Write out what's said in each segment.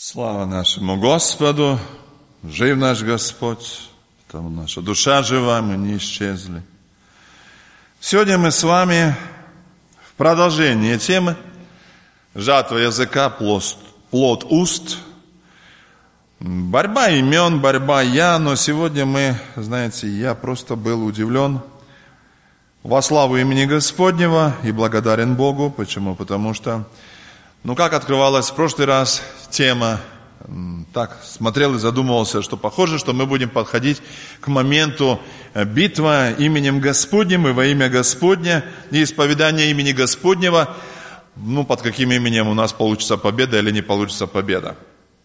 Слава нашему Господу, жив наш Господь, там наша душа жива, мы не исчезли. Сегодня мы с вами в продолжении темы жатва языка, плод уст, борьба имен, борьба я, но сегодня мы, знаете, я просто был удивлен во славу имени Господнего и благодарен Богу. Почему? Потому что как открывалась в прошлый раз тема, так смотрел и задумывался, что похоже, что мы будем подходить к моменту битва именем Господним и во имя Господне, и исповедание имени Господнего, под каким именем у нас получится победа или не получится победа.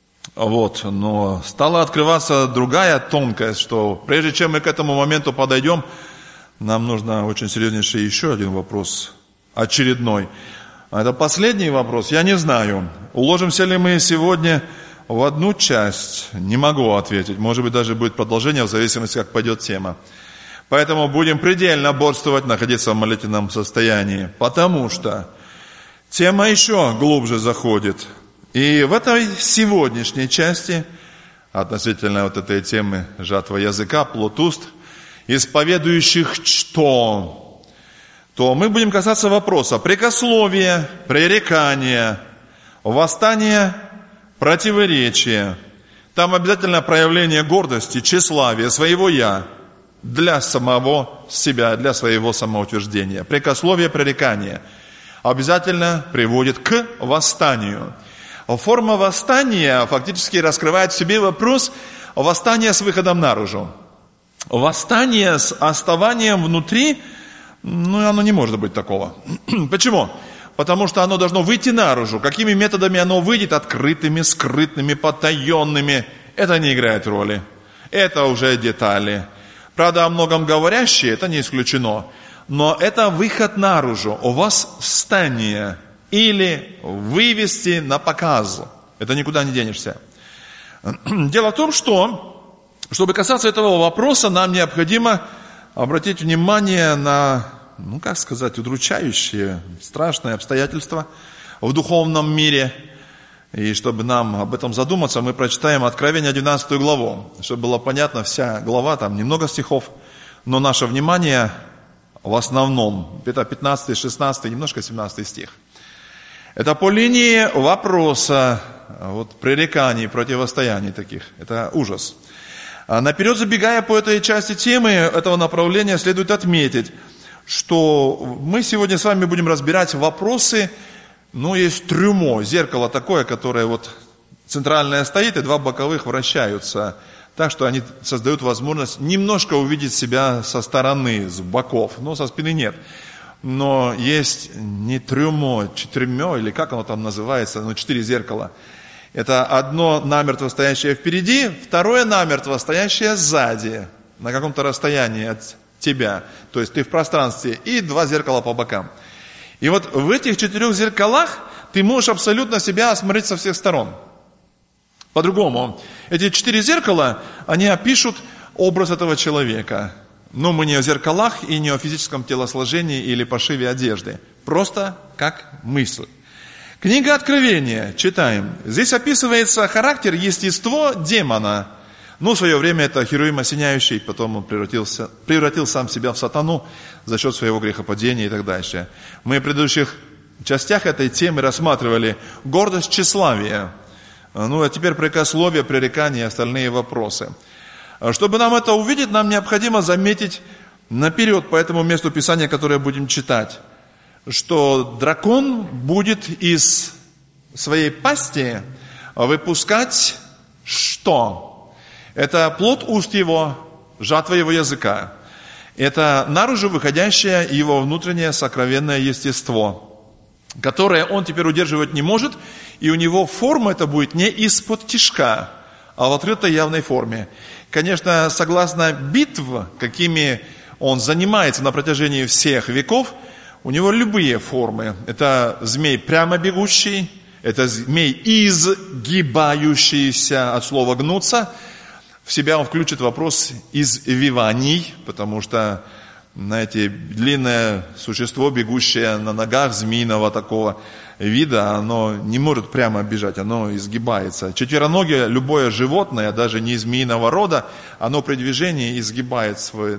Но стала открываться другая тонкость, что прежде чем мы к этому моменту подойдем, нам нужно очень серьезнейший еще один вопрос, очередной. Это последний вопрос, я не знаю, уложимся ли мы сегодня в одну часть, не могу ответить, может быть даже будет продолжение в зависимости, как пойдет тема. Поэтому будем предельно борствовать, находиться в молитвенном состоянии, потому что тема еще глубже заходит. И в этой сегодняшней части, относительно этой темы жатва языка, плод уст, исповедующих что? То мы будем касаться вопроса прикословия, пререкания, восстания, противоречия. Там обязательно проявление гордости, тщеславия, своего «я» для самого себя, для своего самоутверждения. Прикословие, пререкание обязательно приводит к восстанию. Форма восстания фактически раскрывает в себе вопрос восстания с выходом наружу. Восстание с оставанием внутри, оно не может быть такого. Почему? Потому что оно должно выйти наружу. Какими методами оно выйдет? Открытыми, скрытными, потаенными. Это не играет роли. Это уже детали. Правда, о многом говорящие, это не исключено. Но это выход наружу, восстание. Или вывести на показ. Это никуда не денешься. Дело в том, что, чтобы касаться этого вопроса, нам необходимо обратить внимание на, удручающие, страшные обстоятельства в духовном мире. И чтобы нам об этом задуматься, мы прочитаем Откровение 12 главу. Чтобы было понятно, вся глава, там немного стихов, но наше внимание в основном, это 15, 16, немножко 17 стих. Это по линии вопроса, пререканий, противостояний таких. Это ужас. Наперед забегая по этой части темы, этого направления, следует отметить, что мы сегодня с вами будем разбирать вопросы, есть трюмо, зеркало такое, которое центральное стоит, и два боковых вращаются, так что они создают возможность немножко увидеть себя со стороны, с боков, но со спины нет. Но есть не трюмо, четырьмё, или как оно там называется, 4 зеркала. Это одно намертво стоящее впереди, второе намертво стоящее сзади, на каком-то расстоянии от тебя. То есть ты в пространстве, и 2 зеркала по бокам. И в этих 4 зеркалах ты можешь абсолютно себя осмотреть со всех сторон. По-другому, эти 4 зеркала, они опишут образ этого человека. Но мы не о зеркалах и не о физическом телосложении или пошиве одежды. Просто как мысль. Книга Откровения, читаем. Здесь описывается характер, естество демона. В свое время это Херувим осеняющий, потом он превратил сам себя в сатану за счет своего грехопадения и так дальше. Мы в предыдущих частях этой темы рассматривали гордость, тщеславие. А теперь прикословие, пререкание и остальные вопросы. Чтобы нам это увидеть, нам необходимо заметить наперед по этому месту Писания, которое будем читать, что дракон будет из своей пасти выпускать что? Это плод уст его, жатва его языка. Это наружу выходящее его внутреннее сокровенное естество, которое он теперь удерживать не может, и у него форма это будет не из-под тишка, а в открытой явной форме. Конечно, согласно битв, какими он занимается на протяжении всех веков, у него любые формы. Это змей прямо бегущий, это змей изгибающийся, от слова гнуться. В себя он включит вопрос извиваний, потому что, длинное существо, бегущее на ногах, змеиного такого, вида, оно не может прямо бежать, оно изгибается. Четвероногие, любое животное, даже не змеиного рода, оно при движении изгибает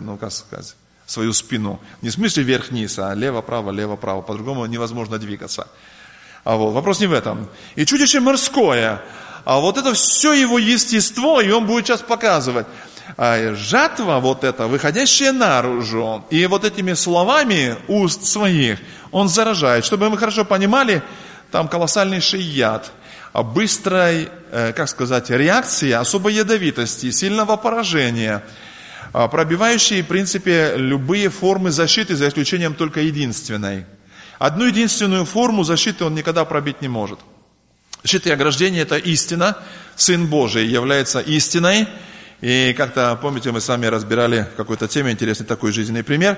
свою спину. Не в смысле вверх-вниз, а лево-право, по-другому невозможно двигаться. Вопрос не в этом. И чудище морское, вот это все его естество, и он будет сейчас показывать. Жатва вот эта, выходящая наружу, и вот этими словами уст своих он заражает. Чтобы мы хорошо понимали, там колоссальнейший яд, быстрой, реакции, особой ядовитости, сильного поражения, пробивающие, в принципе, любые формы защиты, за исключением только единственной. Одну единственную форму защиты он никогда пробить не может. Щит и ограждение – это истина, Сын Божий является истиной. И как-то, помните, мы с вами разбирали в какой-то теме, интересный такой жизненный пример.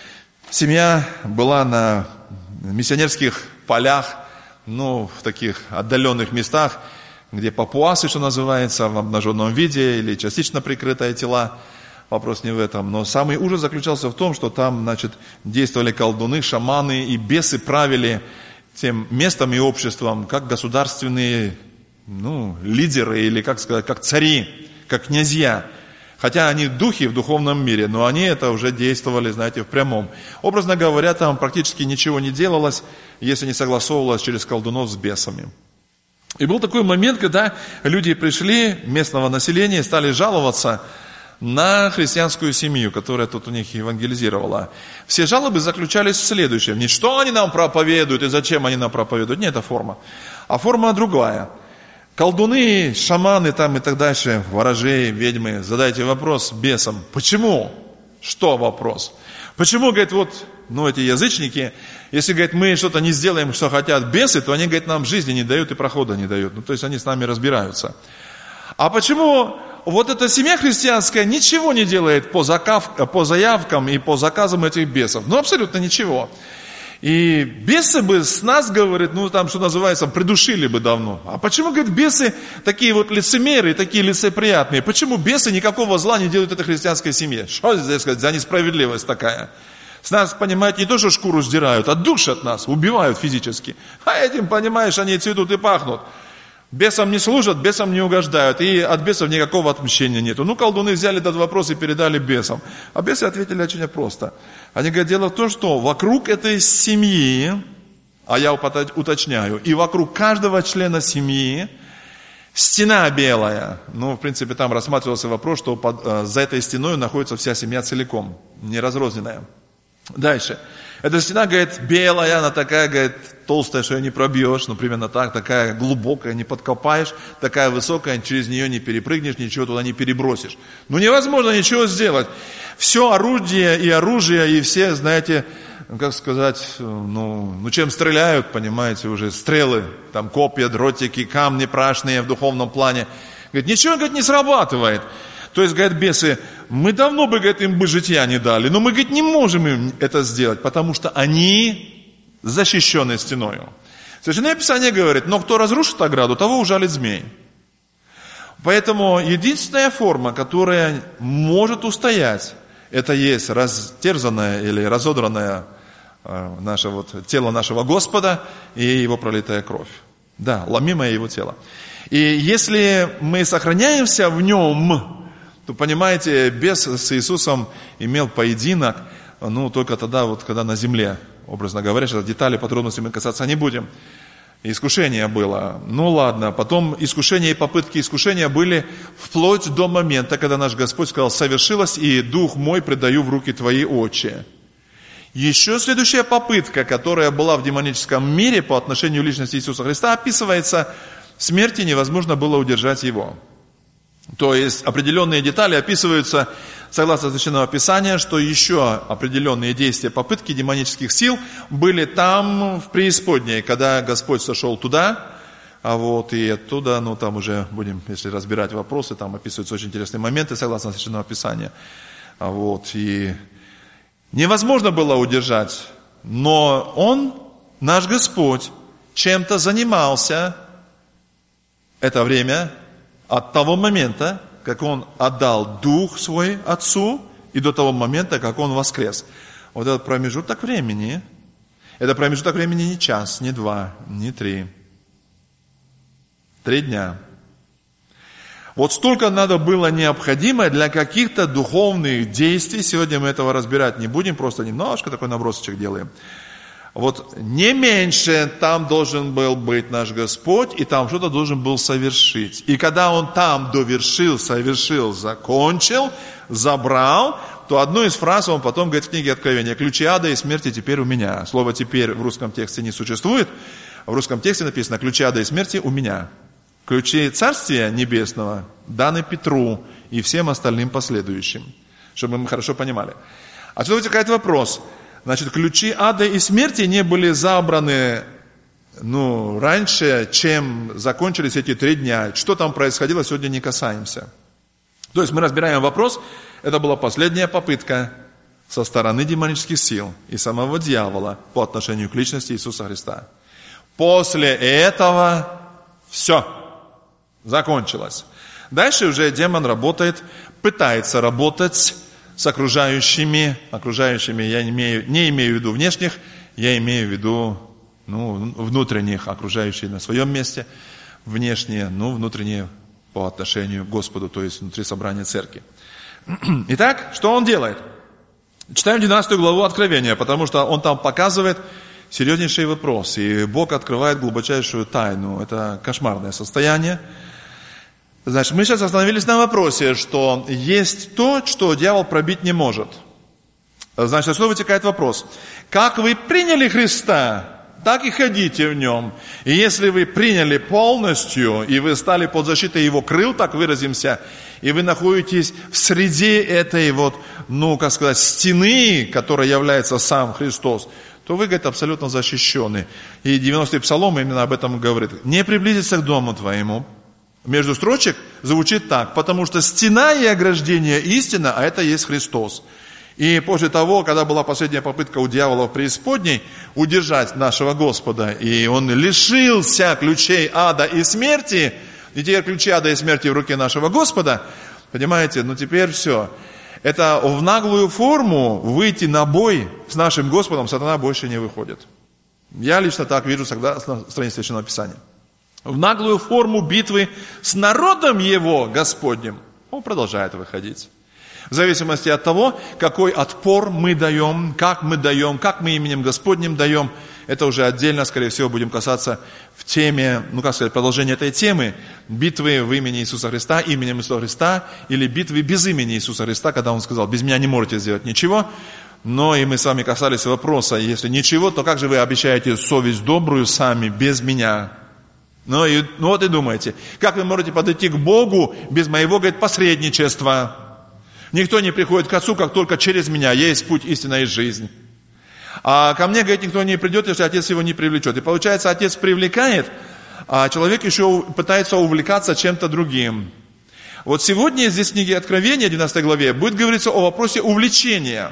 Семья была на миссионерских полях, в таких отдаленных местах, где папуасы, что называется, в обнаженном виде или частично прикрытые тела. Вопрос не в этом. Но самый ужас заключался в том, что там, действовали колдуны, шаманы и бесы правили тем местом и обществом, как государственные, лидеры или, как цари, как князья. Хотя они духи в духовном мире, но они это уже действовали, в прямом. Образно говоря, там практически ничего не делалось, если не согласовывалось через колдунов с бесами. И был такой момент, когда люди пришли, местного населения, стали жаловаться на христианскую семью, которая тут у них евангелизировала. Все жалобы заключались в следующем. Не что они нам проповедуют и зачем они нам проповедуют. Не эта форма. А форма другая. Колдуны, шаманы там и так дальше, ворожеи, ведьмы, задайте вопрос бесам. Почему? Что вопрос? Почему, говорит, эти язычники, если, мы что-то не сделаем, что хотят бесы, то они, нам жизни не дают и прохода не дают. То есть они с нами разбираются. А почему эта семья христианская ничего не делает по заявкам и по заказам этих бесов? Абсолютно ничего. И бесы бы с нас, говорит, что называется, придушили бы давно. А почему, говорит, бесы такие лицемеры, такие лицеприятные? Почему бесы никакого зла не делают этой христианской семье? Что здесь сказать за несправедливость такая? С нас, понимаете, не то, что шкуру сдирают, а душат нас, убивают физически. А этим, понимаешь, они цветут и пахнут. Бесам не служат, бесам не угождают, и от бесов никакого отмщения нету. Колдуны взяли этот вопрос и передали бесам. А бесы ответили очень просто. Они говорят, дело в том, что вокруг этой семьи, а я уточняю, и вокруг каждого члена семьи стена белая. В принципе, там рассматривался вопрос, что за этой стеной находится вся семья целиком, не разрозненная. Дальше. Эта стена, говорит, белая, она такая, говорит, толстая, что ее не пробьешь, примерно так, такая глубокая, не подкопаешь, такая высокая, через нее не перепрыгнешь, ничего туда не перебросишь. Невозможно ничего сделать. Все орудие, и все, знаете, чем стреляют, понимаете, уже стрелы, там копья, дротики, камни прашные в духовном плане. Говорит, ничего, говорит, не срабатывает. То есть, говорят, бесы, мы давно бы, говорит, им бы житья не дали, но мы, говорит, не можем им это сделать, потому что они защищены стеною. Священное Писание говорит, но кто разрушит ограду, того ужалит змей. Поэтому единственная форма, которая может устоять, это есть растерзанное или разодранное тело нашего Господа и его пролитая кровь. Да, ломимое его тело. И если мы сохраняемся в нем, то, понимаете, бес с Иисусом имел поединок, только тогда, когда на земле, образно говоря, сейчас детали, подробности мы касаться не будем. Искушение было. Ладно, потом искушение и попытки искушения были вплоть до момента, когда наш Господь сказал, совершилось, и дух мой предаю в руки твои, Отче. Еще следующая попытка, которая была в демоническом мире по отношению к личности Иисуса Христа, описывается, в смерти невозможно было удержать его. То есть определенные детали описываются, согласно Священного Писания, что еще определенные действия, попытки демонических сил были там, в преисподней, когда Господь сошел туда, и оттуда, там уже будем, если разбирать вопросы, там описываются очень интересные моменты, согласно Священного Писания. И невозможно было удержать, но Он, наш Господь, чем-то занимался это время, от того момента, как Он отдал Дух Свой Отцу, и до того момента, как Он воскрес. Этот промежуток времени, Это промежуток времени не час, не 2, не 3. 3 дня. Вот столько надо было необходимо для каких-то духовных действий. Сегодня мы этого разбирать не будем, просто немножко такой набросочек делаем. Вот не меньше там должен был быть наш Господь, и там что-то должен был совершить. И когда Он там довершил, совершил, закончил, забрал, то одну из фраз Он потом говорит в книге Откровения: «Ключи ада и смерти теперь у меня». Слово «теперь» в русском тексте не существует. В русском тексте написано: «Ключи ада и смерти у меня». Ключи Царствия Небесного даны Петру и всем остальным последующим, чтобы мы хорошо понимали. Отсюда вытекает вопрос. Значит, ключи ада и смерти не были забраны раньше, чем закончились эти 3 дня. Что там происходило, сегодня не касаемся. То есть мы разбираем вопрос. Это была последняя попытка со стороны демонических сил и самого дьявола по отношению к личности Иисуса Христа. После этого все закончилось. Дальше уже демон работает, пытается работать с окружающими, я не имею в виду внешних, я имею в виду внутренних, окружающие на своем месте, внешние, внутренние по отношению к Господу, то есть внутри собрания церкви. Итак, что он делает? Читаем 12 главу Откровения, потому что он там показывает серьезнейший вопрос, и Бог открывает глубочайшую тайну. Это кошмарное состояние. Значит, мы сейчас остановились на вопросе, что есть то, что дьявол пробить не может. Значит, отсюда вытекает вопрос. Как вы приняли Христа, так и ходите в Нем. И если вы приняли полностью, и вы стали под защитой Его крыл, так выразимся, и вы находитесь в среде этой стены, которая является сам Христос, то вы, говорит, абсолютно защищены. И 90-й псалом именно об этом говорит. Не приблизиться к дому твоему. Между строчек звучит так: потому что стена и ограждение истина, а это есть Христос. И после того, когда была последняя попытка у дьявола в преисподней удержать нашего Господа, и он лишился ключей ада и смерти, и теперь ключи ада и смерти в руке нашего Господа, понимаете, теперь все. Это в наглую форму выйти на бой с нашим Господом сатана больше не выходит. Я лично так вижу всегда на странице Священного Писания. В наглую форму битвы с народом Его Господним он продолжает выходить. В зависимости от того, какой отпор мы даем, как мы именем Господним даем, это уже отдельно, скорее всего, будем касаться в теме, продолжение этой темы, битвы в имени Иисуса Христа, именем Иисуса Христа, или битвы без имени Иисуса Христа, когда Он сказал: без меня не можете сделать ничего. Но и мы с вами касались вопроса: если ничего, то как же вы обещаете совесть добрую сами, без меня? Вот и думаете, как вы можете подойти к Богу без моего, говорит, посредничества? Никто не приходит к Отцу, как только через меня. Есть путь, истина и жизнь. А ко мне, говорит, никто не придет, если Отец его не привлечет. И получается, Отец привлекает, а человек еще пытается увлекаться чем-то другим. Вот сегодня здесь в книге Откровения, 12 главе, будет говориться о вопросе увлечения.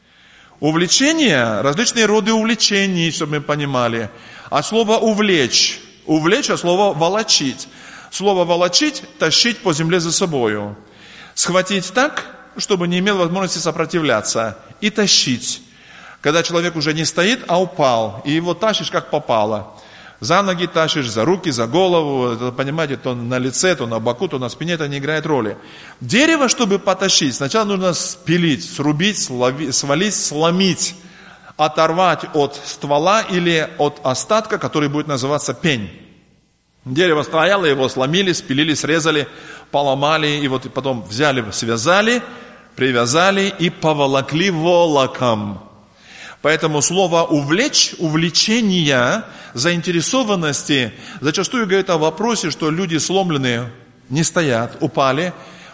Увлечение, различные роды увлечений, чтобы мы понимали. От слова «увлечь». Увлечь от слова «волочить». Слово «волочить» – тащить по земле за собою. Схватить так, чтобы не имел возможности сопротивляться. И тащить. Когда человек уже не стоит, а упал. И его тащишь, как попало. За ноги тащишь, за руки, за голову. Это, понимаете, то на лице, то на боку, то на спине. Это не играет роли. Дерево, чтобы потащить, сначала нужно спилить, срубить, свалить, сломить. Оторвать от ствола или от остатка, который будет называться пень. Дерево стояло, его сломили, спилили, срезали, поломали, и вот потом взяли, связали, привязали и поволокли волоком. Поэтому слово «увлечь», «увлечение», заинтересованности зачастую говорит о вопросе, что люди сломленные не стоят, упали,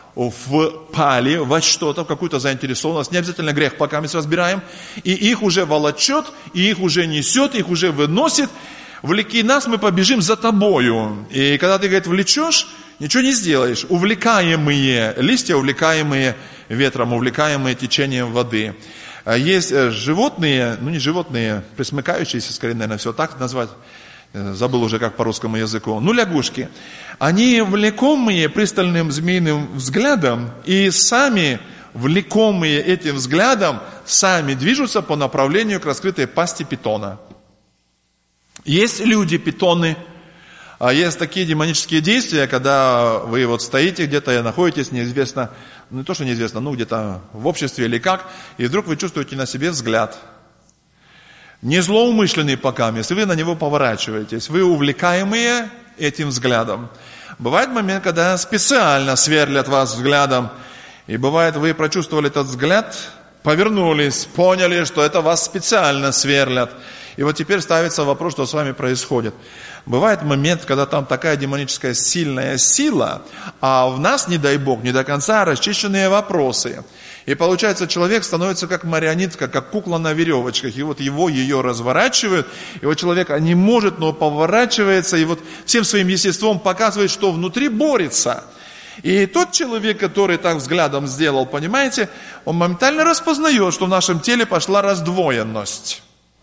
впали во что-то, в какую-то заинтересованность, не обязательно грех, пока мы разбираем, и их уже волочет, и их уже несет, их уже выносит. Влеки нас, мы побежим за тобою. И когда ты, говорит, влечешь, ничего не сделаешь. Увлекаемые листья, увлекаемые ветром, увлекаемые течением воды. Есть животные, не животные, пресмыкающиеся, скорее, наверное, все так назвать, забыл уже как по русскому языку, лягушки. Они влекомые пристальным змеиным взглядом, и сами, влекомые этим взглядом, сами движутся по направлению к раскрытой пасти питона. Есть люди, питоны, а есть такие демонические действия, когда вы вот стоите где-то, находитесь неизвестно, ну не то, что неизвестно, ну где-то в обществе или как, и вдруг вы чувствуете на себе взгляд. Не злоумышленный пока, если вы на него поворачиваетесь, вы увлекаемые этим взглядом. Бывает момент, когда специально сверлят вас взглядом, и бывает, вы прочувствовали этот взгляд, повернулись, поняли, что это вас специально сверлят. И вот теперь ставится вопрос, что с вами происходит. Бывает момент, когда там такая демоническая сильная сила, а в нас, не дай Бог, не до конца расчищенные вопросы. И получается, человек становится как марионетка, как кукла на веревочках. И вот ее разворачивают, и вот человек не может, но поворачивается, и вот всем своим естеством показывает, что внутри борется. И тот человек, который так взглядом сделал, понимаете, он моментально распознает, что в нашем теле пошла раздвоенность.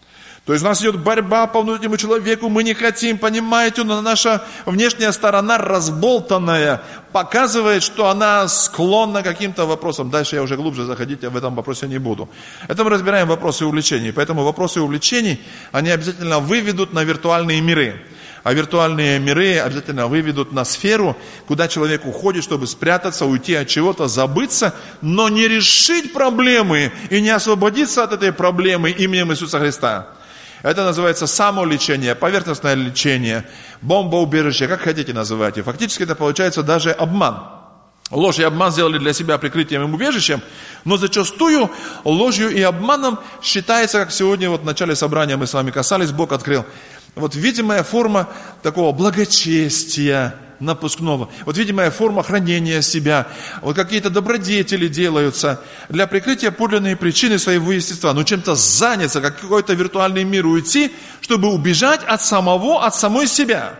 То есть у нас идет борьба по внутреннему человеку, мы не хотим, понимаете, но наша внешняя сторона разболтанная, показывает, что она склонна к каким-то вопросам. Дальше я уже глубже заходить в этом вопросе не буду. Это мы разбираем вопросы увлечений, поэтому вопросы увлечений, они обязательно выведут на виртуальные миры. А виртуальные миры обязательно выведут на сферу, куда человек уходит, чтобы спрятаться, уйти от чего-то, забыться, но не решить проблемы и не освободиться от этой проблемы именем Иисуса Христа. Это называется самолечение, поверхностное лечение, бомбоубежище, как хотите называйте. Фактически это получается даже обман. Ложь и обман сделали для себя прикрытием и убежищем, но зачастую ложью и обманом считается, как сегодня вот в начале собрания мы с вами касались, Бог открыл, вот видимая форма такого благочестия напускного, вот видимая форма хранения себя, вот какие-то добродетели делаются для прикрытия подлинной причины своего естества. Ну чем-то заняться, как какой-то виртуальный мир уйти, чтобы убежать от самой себя.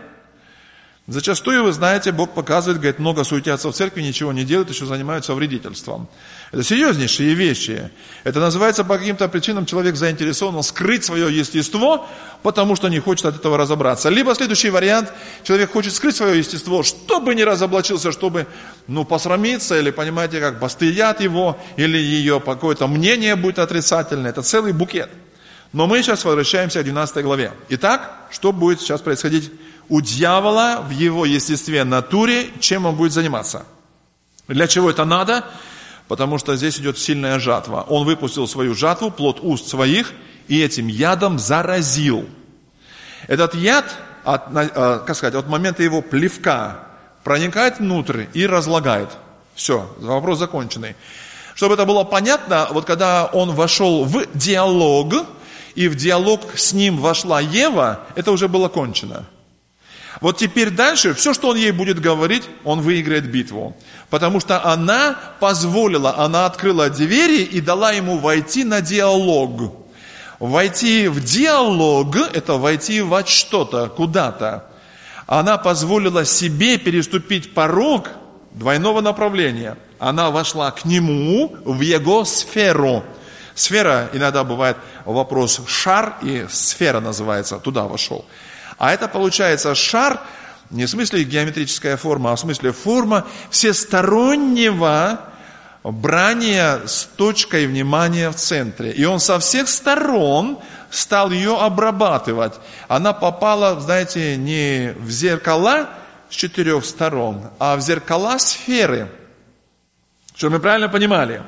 Зачастую, вы знаете, Бог показывает, говорит, много суетятся в церкви, ничего не делают, еще занимаются вредительством. Это серьезнейшие вещи. Это называется, по каким-то причинам человек заинтересован скрыть свое естество, потому что не хочет от этого разобраться. Либо следующий вариант, человек хочет скрыть свое естество, чтобы не разоблачился, чтобы, посрамиться, или, понимаете, как постыдят его, или ее какое-то мнение будет отрицательное. Это целый букет. Но мы сейчас возвращаемся к 12 главе. Итак, что будет сейчас происходить у дьявола в его естестве, натуре, чем он будет заниматься? Для чего это надо? Потому что здесь идет сильная жатва. Он выпустил свою жатву, плод уст своих, и этим ядом заразил. Этот яд, от момента его плевка, проникает внутрь и разлагает. Все, вопрос законченный. Чтобы это было понятно, вот когда он вошел в диалог, и в диалог с ним вошла Ева, это уже было кончено. Вот теперь дальше, все, что он ей будет говорить, он выиграет битву. Потому что она открыла двери и дала ему войти на диалог. Войти в диалог, это войти во что-то, куда-то. Она позволила себе переступить порог двойного направления. Она вошла к нему в его сферу. Сфера, иногда бывает вопрос шар, и сфера называется, туда вошел. А это получается шар, не в смысле геометрическая форма, а в смысле форма всестороннего брания с точкой внимания в центре. И он со всех сторон стал ее обрабатывать. Она попала, знаете, не в зеркала с 4 сторон, а в зеркала сферы. Чтобы мы правильно понимали.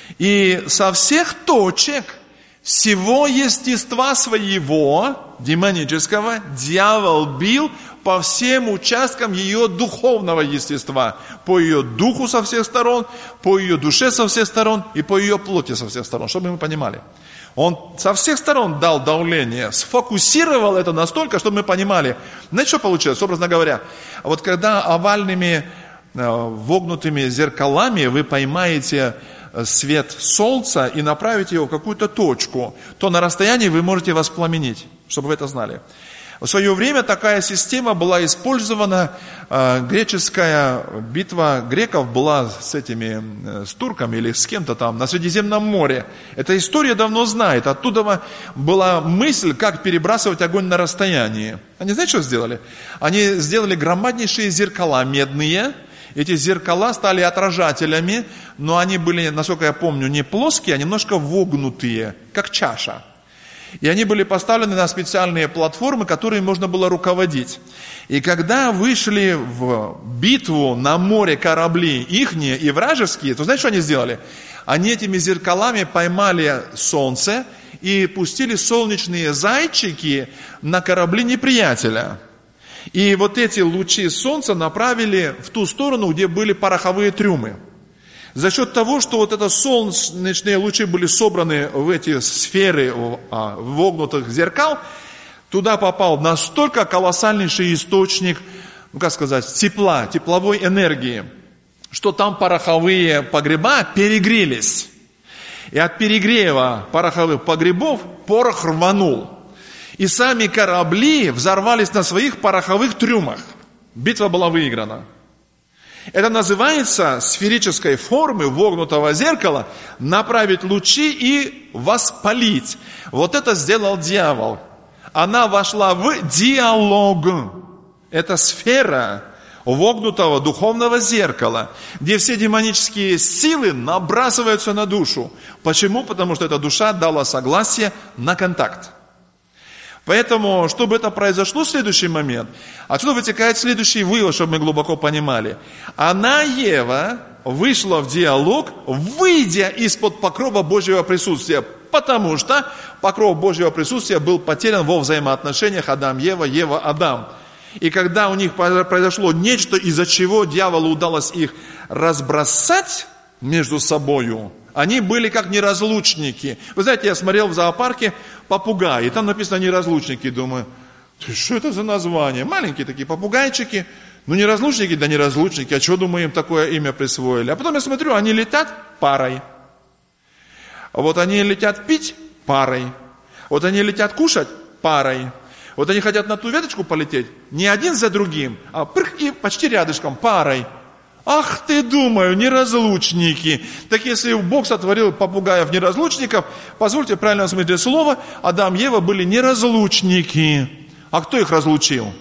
И со всех точек всего естества своего, демонического, дьявол бил по всем участкам ее духовного естества. По ее духу со всех сторон, по ее душе со всех сторон и по ее плоти со всех сторон. Чтобы мы понимали. Он со всех сторон дал давление, сфокусировал это настолько, чтобы мы понимали. Знаете, что получилось, образно говоря? Вот когда овальными, вогнутыми зеркалами вы поймаете свет солнца и направите его в какую-то точку, то на расстоянии вы можете воспламенить, чтобы вы это знали. В свое время такая система была использована, греческая битва греков была с турками или с кем-то там на Средиземном море. Эта история давно знает, оттуда была мысль, как перебрасывать огонь на расстоянии. Они знаете, что сделали? Они сделали громаднейшие зеркала медные. Эти зеркала стали отражателями, но они были, насколько я помню, не плоские, а немножко вогнутые, как чаша. И они были поставлены на специальные платформы, которыми можно было руководить. И когда вышли в битву на море корабли ихние и вражеские, то знаете, что они сделали? Они этими зеркалами поймали солнце и пустили солнечные зайчики на корабли неприятеля. И вот эти лучи солнца направили в ту сторону, где были пороховые трюмы. За счет того, что вот это солнечные лучи были собраны в эти сферы вогнутых зеркал, туда попал настолько колоссальнейший источник, тепла, тепловой энергии, что там пороховые погреба перегрелись. И от перегрева пороховых погребов порох рванул. И сами корабли взорвались на своих пороховых трюмах. Битва была выиграна. Это называется сферической формы вогнутого зеркала направить лучи и воспалить. Вот это сделал дьявол. Она вошла в диалог. Это сфера вогнутого духовного зеркала, где все демонические силы набрасываются на душу. Почему? Потому что эта душа дала согласие на контакт. Поэтому, чтобы это произошло в следующий момент, отсюда вытекает следующий вывод, чтобы мы глубоко понимали. Она, Ева, вышла в диалог, выйдя из-под покрова Божьего присутствия, потому что покров Божьего присутствия был потерян во взаимоотношениях Адам-Ева, Ева-Адам. И когда у них произошло нечто, из-за чего дьяволу удалось их разбросать между собою, они были как неразлучники. Вы знаете, я смотрел в зоопарке попугаи, и там написано неразлучники. Думаю, что это за название? Маленькие такие попугайчики. Ну, неразлучники, да неразлучники. А что, думаю, им такое имя присвоили? А потом я смотрю, они летят парой. Вот они летят пить парой. Вот они летят кушать парой. Вот они хотят на ту веточку полететь, не один за другим, а и почти рядышком, парой. Ах ты, думаю, неразлучники. Так если Бог сотворил попугаев неразлучников, позвольте правильно смыслить слово, Адам и Ева были неразлучники. А кто их разлучил?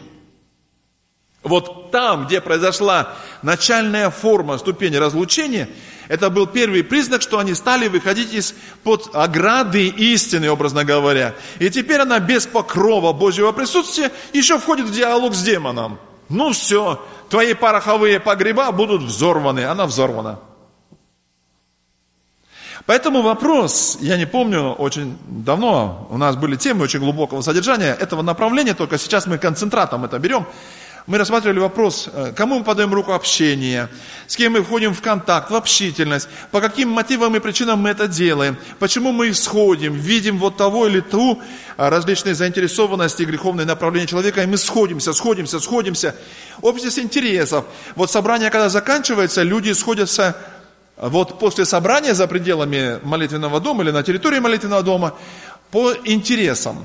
Вот там, где произошла начальная форма ступени разлучения, это был первый признак, что они стали выходить из-под ограды истины, образно говоря. И теперь она без покрова Божьего присутствия еще входит в диалог с демоном. Ну все, твои пороховые погреба будут взорваны. Она взорвана. Поэтому вопрос, я не помню, очень давно у нас были темы очень глубокого содержания этого направления, только сейчас мы концентратом это берем. Мы рассматривали вопрос, кому мы подаем руку общения, с кем мы входим в контакт, в общительность, по каким мотивам и причинам мы это делаем, почему мы исходим, видим вот того или ту различные заинтересованности и греховные направления человека, и мы сходимся. Общность интересов. Вот собрание, когда заканчивается, люди сходятся вот после собрания за пределами молитвенного дома или на территории молитвенного дома по интересам,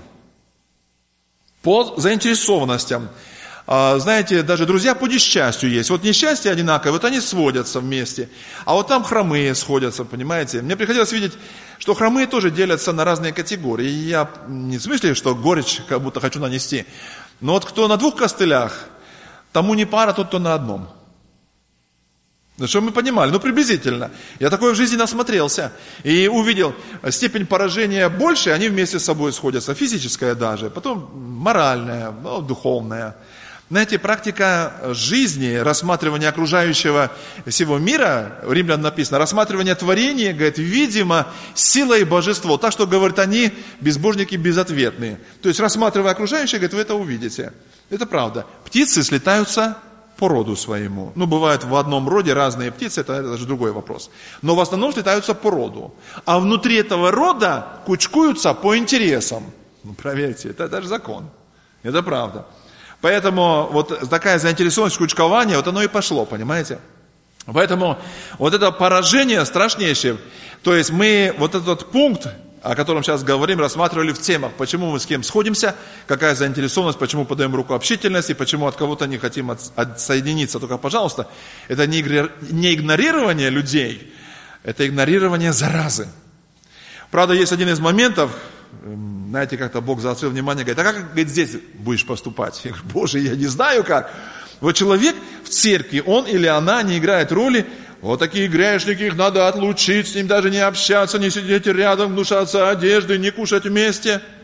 по заинтересованностям. Знаете, даже друзья по несчастью есть. Вот несчастье одинаковое, вот они сводятся вместе. А вот там хромые сходятся, понимаете. Мне приходилось видеть, что хромые тоже делятся на разные категории. И я не в смысле, что горечь как будто хочу нанести. Но вот кто на двух костылях, тому не пара, тот, кто на одном. Чтобы мы понимали, приблизительно. Я такое в жизни насмотрелся. И увидел, степень поражения больше, они вместе с собой сходятся. Физическая даже, потом моральная, духовная. Знаете, практика жизни, рассматривание окружающего всего мира, в Римлян написано, рассматривание творения, говорит, видимо, сила и божество. Так что, говорят, они безбожники безответные. То есть, рассматривая окружающее, говорит, вы это увидите. Это правда. Птицы слетаются по роду своему. Бывают в одном роде разные птицы, это даже другой вопрос. Но в основном слетаются по роду. А внутри этого рода кучкуются по интересам. Проверьте, это даже закон. Это правда. Поэтому вот такая заинтересованность кучкования, вот оно и пошло, понимаете? Поэтому вот это поражение страшнейшее. То есть мы вот этот пункт, о котором сейчас говорим, рассматривали в темах. Почему мы с кем сходимся, какая заинтересованность, почему подаем руку общительности, почему от кого-то не хотим отсоединиться. Только, пожалуйста, это не игнорирование людей, это игнорирование заразы. Правда, есть один из моментов, знаете, как-то Бог заострил внимание, говорит, а как, говорит, здесь будешь поступать? Я говорю, Боже, я не знаю как. Вот человек в церкви, он или она не играет роли, вот такие грешники, их надо отлучить, с ним даже не общаться, не сидеть рядом, гнушаться одежды, не кушать вместе.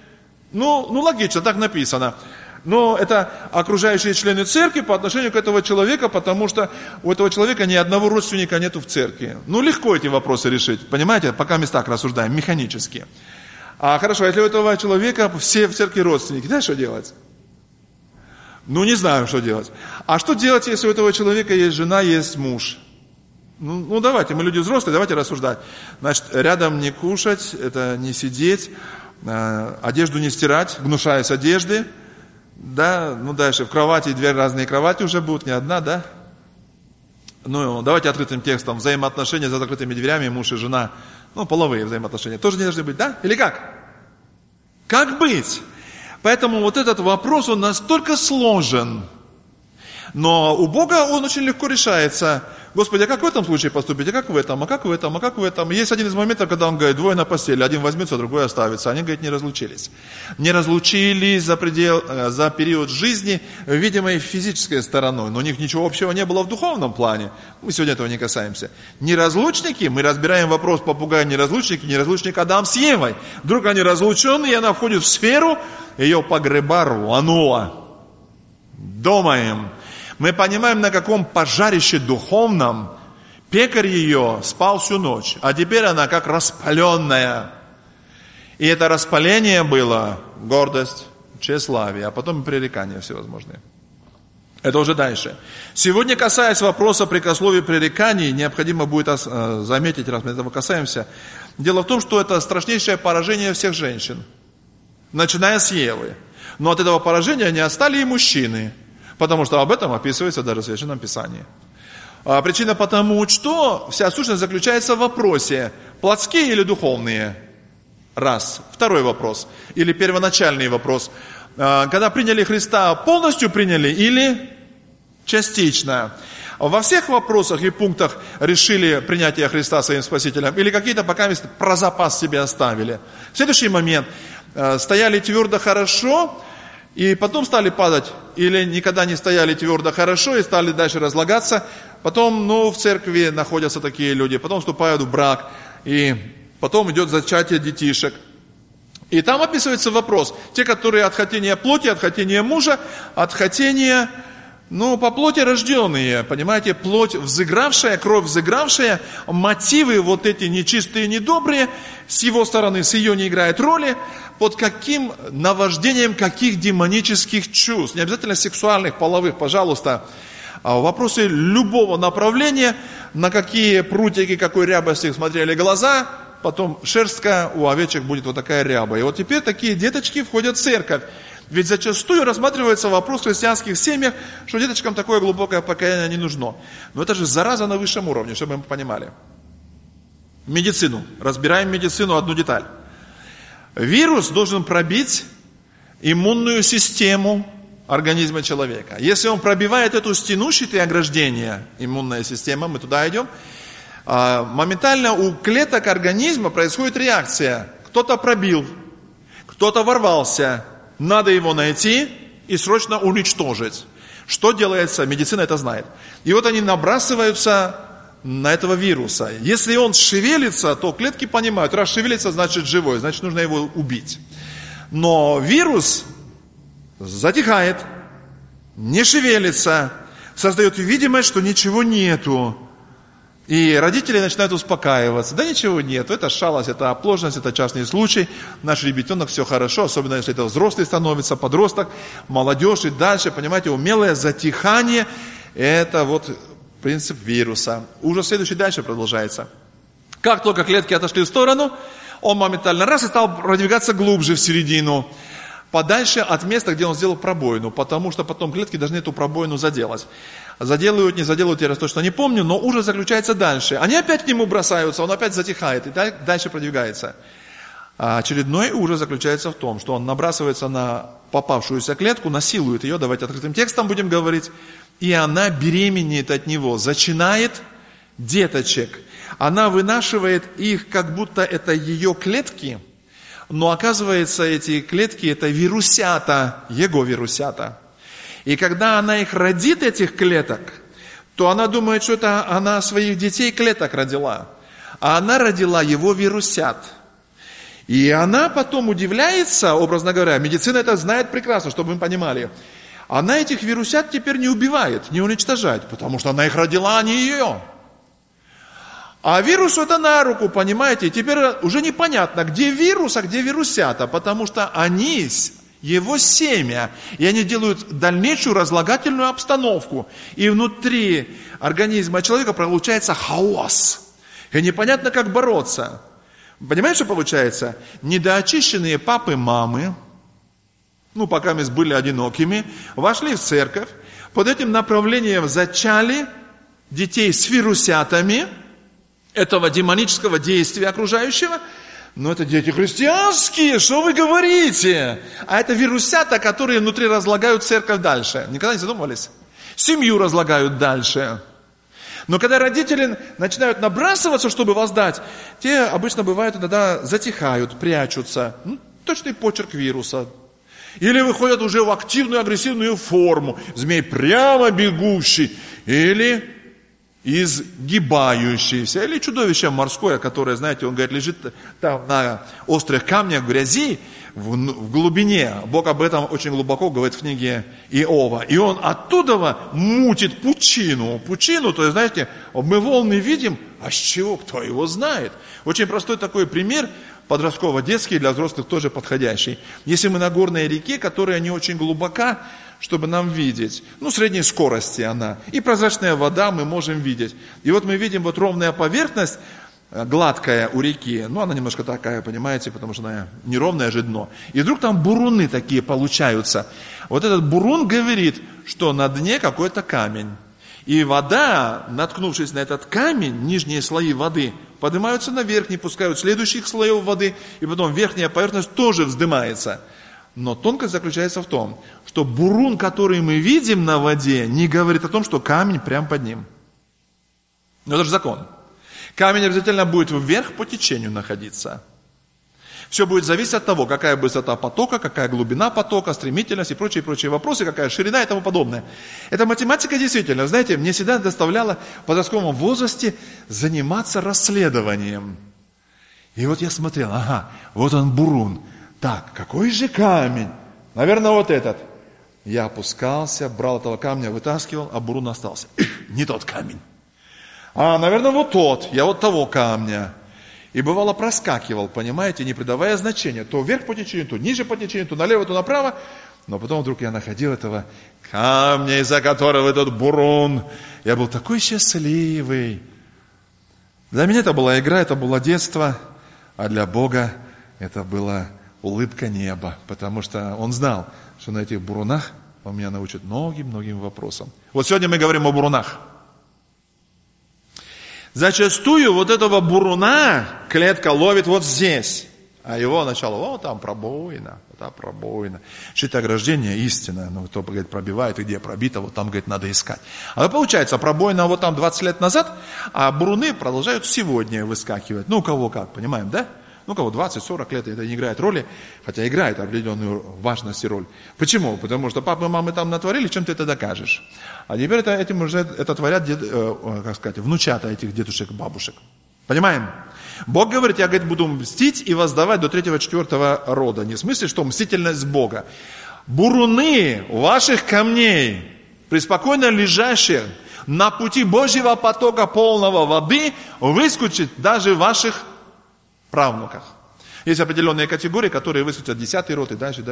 Ну, логично, так написано. Но это окружающие члены церкви по отношению к этому человека, потому что у этого человека ни одного родственника нету в церкви. Ну, легко эти вопросы решить, понимаете, пока мы так рассуждаем, механически. А хорошо, если у этого человека все в церкви родственники, да, что делать? Ну, не знаю, что делать. А что делать, если у этого человека есть жена, есть муж? Ну, давайте, мы люди взрослые, давайте рассуждать. Значит, рядом не кушать, это не сидеть, одежду не стирать, гнушаясь одежды. Да, ну дальше, в кровати, две разные кровати уже будут, не одна, да? Ну, давайте открытым текстом. Взаимоотношения за закрытыми дверями, муж и жена. Ну, половые взаимоотношения. Тоже не должны быть, да? Или как? Как быть? Поэтому вот этот вопрос, он настолько сложен. Но у Бога он очень легко решается. Господи, а как в этом случае поступить? А как в этом? А как в этом? А как в этом? Есть один из моментов, когда он говорит, двое на постели, один возьмется, другой оставится. Они, говорит, не разлучились. Не разлучились за период жизни, видимой физической стороной. Но у них ничего общего не было в духовном плане. Мы сегодня этого не касаемся. Неразлучники, мы разбираем вопрос попугая неразлучник Адам с Евой. Вдруг они разлучены, и она входит в сферу, ее погреба рванула. Думаем. Мы понимаем, на каком пожарище духовном пекарь ее спал всю ночь, а теперь она как распаленная. И это распаление было гордость, тщеславие, а потом и пререкания всевозможные. Это уже дальше. Сегодня, касаясь вопроса прикословий пререканий, необходимо будет заметить, раз мы этого касаемся, дело в том, что это страшнейшее поражение всех женщин, начиная с Евы. Но от этого поражения не отстали и мужчины. Потому что об этом описывается даже в Священном Писании. Причина потому, что вся сущность заключается в вопросе, плотские или духовные? Раз. Второй вопрос. Или первоначальный вопрос. Когда приняли Христа, полностью приняли или частично? Во всех вопросах и пунктах решили принятие Христа своим Спасителем? Или какие-то пока про запас себе оставили? Следующий момент. Стояли твердо хорошо, и потом стали падать, или никогда не стояли твердо хорошо и стали дальше разлагаться. Потом, в церкви находятся такие люди, потом вступают в брак, и потом идет зачатие детишек. И там описывается вопрос, те, которые от хотения плоти, от хотения мужа, от хотения, по плоти рожденные, понимаете, плоть взыгравшая, кровь взыгравшая, мотивы вот эти нечистые, недобрые, с его стороны, с ее не играет роли, под каким наваждением каких демонических чувств, не обязательно сексуальных, половых, пожалуйста, вопросы любого направления, на какие прутики, какой рябости смотрели глаза, потом шерстка у овечек будет вот такая ряба. И вот теперь такие деточки входят в церковь. Ведь зачастую рассматривается вопрос в христианских семьях, что деточкам такое глубокое покаяние не нужно. Но это же зараза на высшем уровне, чтобы мы понимали. Медицину. Разбираем медицину, одну деталь. Вирус должен пробить иммунную систему организма человека. Если он пробивает эту стену, щиты ограждения, иммунная система, мы туда идем, моментально у клеток организма происходит реакция. Кто-то пробил, кто-то ворвался, надо его найти и срочно уничтожить. Что делается? Медицина это знает. И вот они набрасываются на этого вируса. Если он шевелится, то клетки понимают, раз шевелится, значит живой, значит нужно его убить. Но вирус затихает, не шевелится, создает видимость, что ничего нету. И родители начинают успокаиваться. Да ничего нет, это шалость, это оплошность, это частный случай. Наш ребятенок, все хорошо, особенно если это взрослый становится, подросток, молодежь и дальше, понимаете, умелое затихание, это вот принцип вируса. Ужас следующий дальше продолжается. Как только клетки отошли в сторону, он моментально раз и стал продвигаться глубже в середину, подальше от места, где он сделал пробоину, потому что потом клетки должны эту пробоину заделать. Заделают, не заделают, я раз точно не помню, но ужас заключается дальше. Они опять к нему бросаются, он опять затихает и дальше продвигается. А очередной ужас заключается в том, что он набрасывается на попавшуюся клетку, насилует ее, давайте открытым текстом будем говорить, и она беременеет от него, зачинает деточек. Она вынашивает их, как будто это ее клетки, но оказывается, эти клетки это вирусята, его вирусята. И когда она их родит, этих клеток, то она думает, что это она своих детей клеток родила. А она родила его вирусят. И она потом удивляется, образно говоря, медицина это знает прекрасно, чтобы вы понимали. Она этих вирусят теперь не убивает, не уничтожает, потому что она их родила, а не ее. А вирусу это на руку, понимаете? И теперь уже непонятно, где вирус, а где вирусята, потому что они его семя, и они делают дальнейшую разлагательную обстановку. И внутри организма человека получается хаос. И непонятно, как бороться. Понимаете, что получается? Недоочищенные папы, мамы, пока мы были одинокими, вошли в церковь, под этим направлением зачали детей с вирусятами этого демонического действия окружающего. Но это дети христианские, что вы говорите? А это вирусята, которые внутри разлагают церковь дальше. Никогда не задумывались? Семью разлагают дальше. Но когда родители начинают набрасываться, чтобы воздать, те обычно бывают иногда затихают, прячутся. Точный почерк вируса. Или выходят уже в активную, агрессивную форму. Змей прямо бегущий. Или изгибающийся. Или чудовище морское, которое, знаете, он говорит, лежит там на острых камнях, в грязи, в глубине. Бог об этом очень глубоко говорит в книге Иова. И он оттуда мутит пучину. Пучину, то есть, знаете, мы волны видим, а с чего, кто его знает? Очень простой такой пример, подростково-детский, для взрослых тоже подходящий. Если мы на горной реке, которая не очень глубока, чтобы нам видеть, средней скорости она, и прозрачная вода мы можем видеть. И вот мы видим ровная поверхность, гладкая у реки, она немножко такая, понимаете, потому что она неровное же дно. И вдруг там буруны такие получаются. Вот этот бурун говорит, что на дне какой-то камень. И вода, наткнувшись на этот камень, нижние слои воды поднимаются наверх, не пускают следующих слоев воды, и потом верхняя поверхность тоже вздымается. Но тонкость заключается в том, что бурун, который мы видим на воде, не говорит о том, что камень прямо под ним. Но это же закон. Камень обязательно будет вверх по течению находиться. Все будет зависеть от того, какая высота потока, какая глубина потока, стремительность и прочие вопросы, какая ширина и тому подобное. Эта математика действительно, знаете, мне всегда доставляла в подростковом возрасте заниматься расследованием. И вот я смотрел, вот он бурун. Так, какой же камень? Наверное, вот этот. Я опускался, брал этого камня, вытаскивал, а бурун остался. Не тот камень. Наверное, вот тот. Я вот того камня. И бывало проскакивал, понимаете, не придавая значения. То вверх по течению, то ниже по течению, то налево, то направо. Но потом вдруг я находил этого камня, из-за которого этот бурун. Я был такой счастливый. Для меня это была игра, это было детство. А для Бога это была улыбка неба. Потому что Он знал, что на этих бурунах Он меня научит многим вопросам. Вот сегодня мы говорим о бурунах. Зачастую вот этого буруна клетка ловит вот здесь. А его начало, там пробоина, там пробоина. Что-то ограждение истинное, кто, говорит, пробивает, и где пробито, вот там, говорит, надо искать. А получается, пробоина вот там 20 лет назад, а буруны продолжают сегодня выскакивать. У кого как, понимаем, да? У кого 20-40 лет, это не играет роли, хотя играет определенную важность и роль. Почему? Потому что папы и мамы там натворили, чем ты это докажешь? А теперь этим уже творят, внучата этих дедушек, бабушек. Понимаем? Бог говорит, я, буду мстить и воздавать до 3-4 рода. Не в смысле, что мстительность Бога. Буруны ваших камней, преспокойно лежащих на пути Божьего потока полного воды, выскочит даже в ваших правнуках. Есть определенные категории, которые выскочат 10-й род и дальше.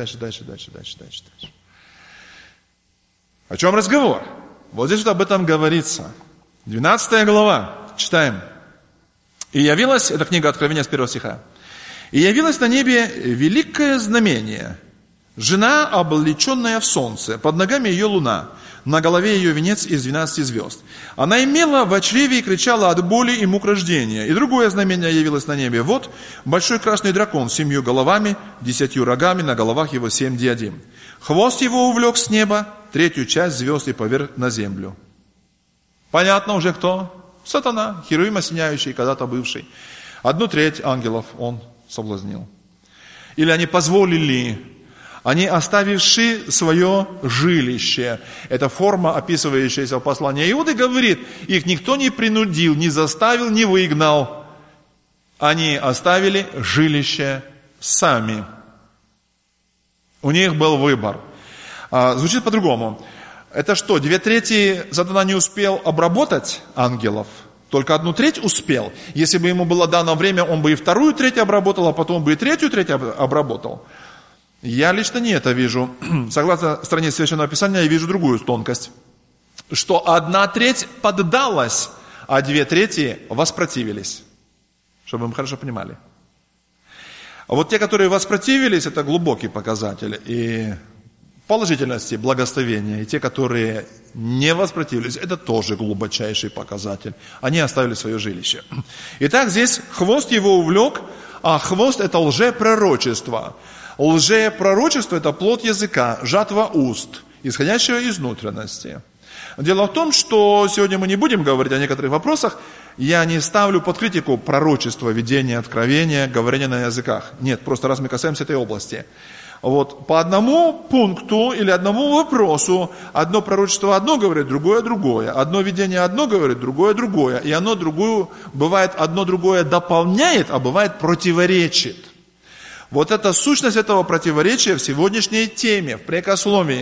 О чем разговор? Вот здесь вот об этом говорится. 12 глава, читаем. «И явилось», это книга Откровения с 1 стиха, «И явилось на небе великое знамение, жена, облеченная в солнце, под ногами ее луна, на голове ее венец из 12 звезд. Она имела в чреве и кричала от боли и мук рождения. И другое знамение явилось на небе. Вот большой красный дракон с 7 головами, 10 рогами, на головах его 7 диадем. Хвост его увлек с неба 3 часть звезд и поверг на землю». Понятно уже кто? Сатана, херувим осеняющий, когда-то бывший. 1/3 ангелов он соблазнил. Или они позволили, они оставивши свое жилище. Это форма, описывающаяся в послании Иуды, говорит, их никто не принудил, не заставил, не выгнал. Они оставили жилище сами. У них был выбор. Звучит по-другому. Это что, 2/3 сатана не успел обработать ангелов? Только 1/3 успел. Если бы ему было дано время, он бы и 2/3 обработал, а потом бы и 3/3 обработал. Я лично не это вижу. Согласно странице Священного Писания, я вижу другую тонкость. Что 1/3 поддалась, а 2/3 воспротивились. Чтобы мы хорошо понимали. А вот те, которые воспротивились, это глубокий показатель и положительности, благословения. И те, которые не воспротивились, это тоже глубочайший показатель. Они оставили свое жилище. Итак, здесь хвост его увлек, а хвост это лжепророчество. Лжепророчество это плод языка, жатва уст, исходящего из внутренности. Дело в том, что сегодня мы не будем говорить о некоторых вопросах. Я не ставлю под критику пророчество, видение, откровение, говорение на языках. Нет, просто раз мы касаемся этой области. Вот по одному пункту или одному вопросу одно пророчество одно говорит, другое другое. Одно видение одно говорит, другое другое. И оно другую, бывает одно другое дополняет, а бывает противоречит. Вот это сущность этого противоречия в сегодняшней теме, в прикословии.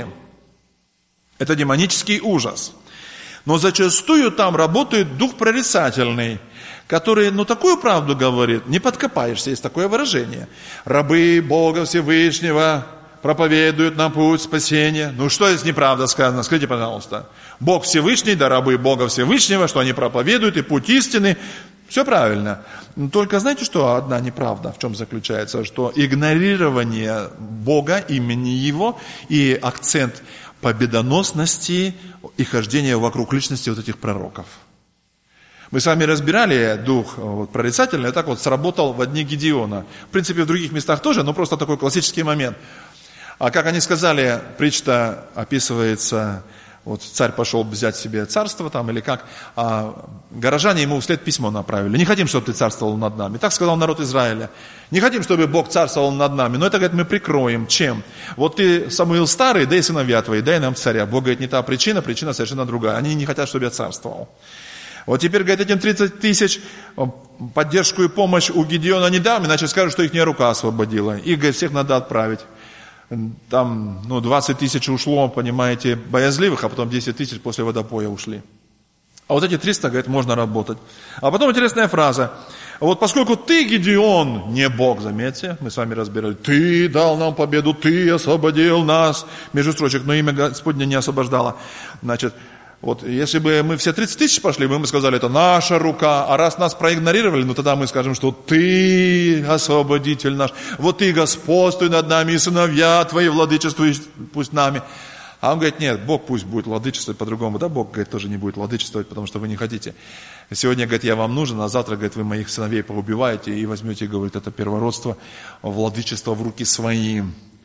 Это демонический ужас. Но зачастую там работает дух прорицательный, который, такую правду говорит, не подкопаешься, есть такое выражение. Рабы Бога Всевышнего проповедуют нам путь спасения. Что здесь неправда сказано? Скажите, пожалуйста. Бог Всевышний, да рабы Бога Всевышнего, что они проповедуют, и путь истины. Все правильно. Только знаете, что одна неправда, в чем заключается? Что игнорирование Бога, имени Его и акцент победоносности и хождения вокруг личности вот этих пророков. Мы с вами разбирали дух прорицательный, так вот сработал в дни Гедеона. В принципе, в других местах тоже, но просто такой классический момент. А как они сказали, притча описывается, вот царь пошел взять себе царство там или как, а горожане ему вслед письмо направили. Не хотим, чтобы ты царствовал над нами. Так сказал народ Израиля. Не хотим, чтобы Бог царствовал над нами. Но это, говорит, мы прикроем. Чем? Вот ты, Самуил старый, дай сыновья твои, дай нам царя. Бог говорит, не та причина, причина совершенно другая. Они не хотят, чтобы я царствовал. Вот теперь, говорит, этим 30 тысяч поддержку и помощь у Гедеона не дам, иначе скажут, что их рука освободила. Их, говорит, всех надо отправить. Там, 20 тысяч ушло, понимаете, боязливых, а потом 10 тысяч после водопоя ушли. А вот эти 300, говорит, можно работать. А потом интересная фраза. Вот поскольку ты, Гедеон, не Бог, заметьте, мы с вами разбирали, ты дал нам победу, ты освободил нас, между строчек, но имя Господне не освобождало. Значит, вот если бы мы все 30 тысяч пошли, мы бы сказали, это наша рука, а раз нас проигнорировали, тогда мы скажем, что ты освободитель наш, вот ты господствуй над нами, и сыновья твои владычествуют пусть нами. А он говорит, нет, Бог пусть будет владычествовать по-другому. Да, Бог, говорит, тоже не будет владычествовать, потому что вы не хотите. Сегодня, говорит, я вам нужен, а завтра, говорит, вы моих сыновей поубиваете и возьмете, говорит, это первородство, владычество в руки свои.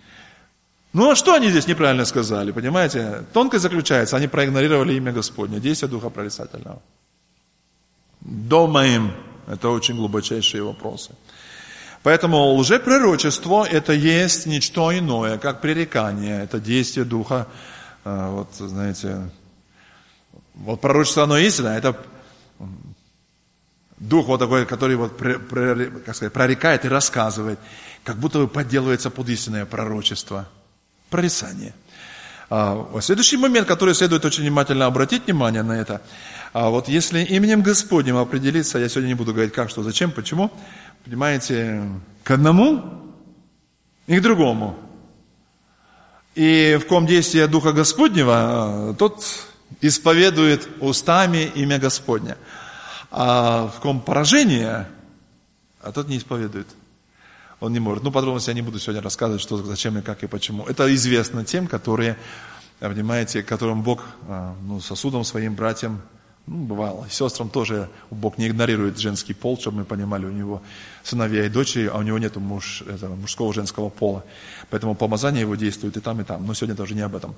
А что они здесь неправильно сказали, понимаете? Тонкость заключается, они проигнорировали имя Господне, действие духа прорицательного. Думаем, это очень глубочайшие вопросы. Поэтому лжепророчество это есть ничто иное, как пререкание, это действие духа, знаете, пророчество оно истинное, это дух такой, который прорекает и рассказывает, как будто бы подделывается под истинное пророчество. Прорицание. Следующий момент, который следует очень внимательно обратить внимание на это. Вот если именем Господним определиться, я сегодня не буду говорить как, что, зачем, почему, понимаете, к одному и к другому. И в ком действие Духа Господнего, тот исповедует устами имя Господня. А в ком поражение, тот не исповедует. Он не может. Подробности я не буду сегодня рассказывать, что, зачем и как и почему. Это известно тем, которые, понимаете, которым Бог, сосудом своим братьям, бывало, сестрам тоже Бог не игнорирует женский пол, чтобы мы понимали, у него сыновья и дочери, а у него нет мужского женского пола. Поэтому помазание его действует и там, но сегодня тоже не об этом.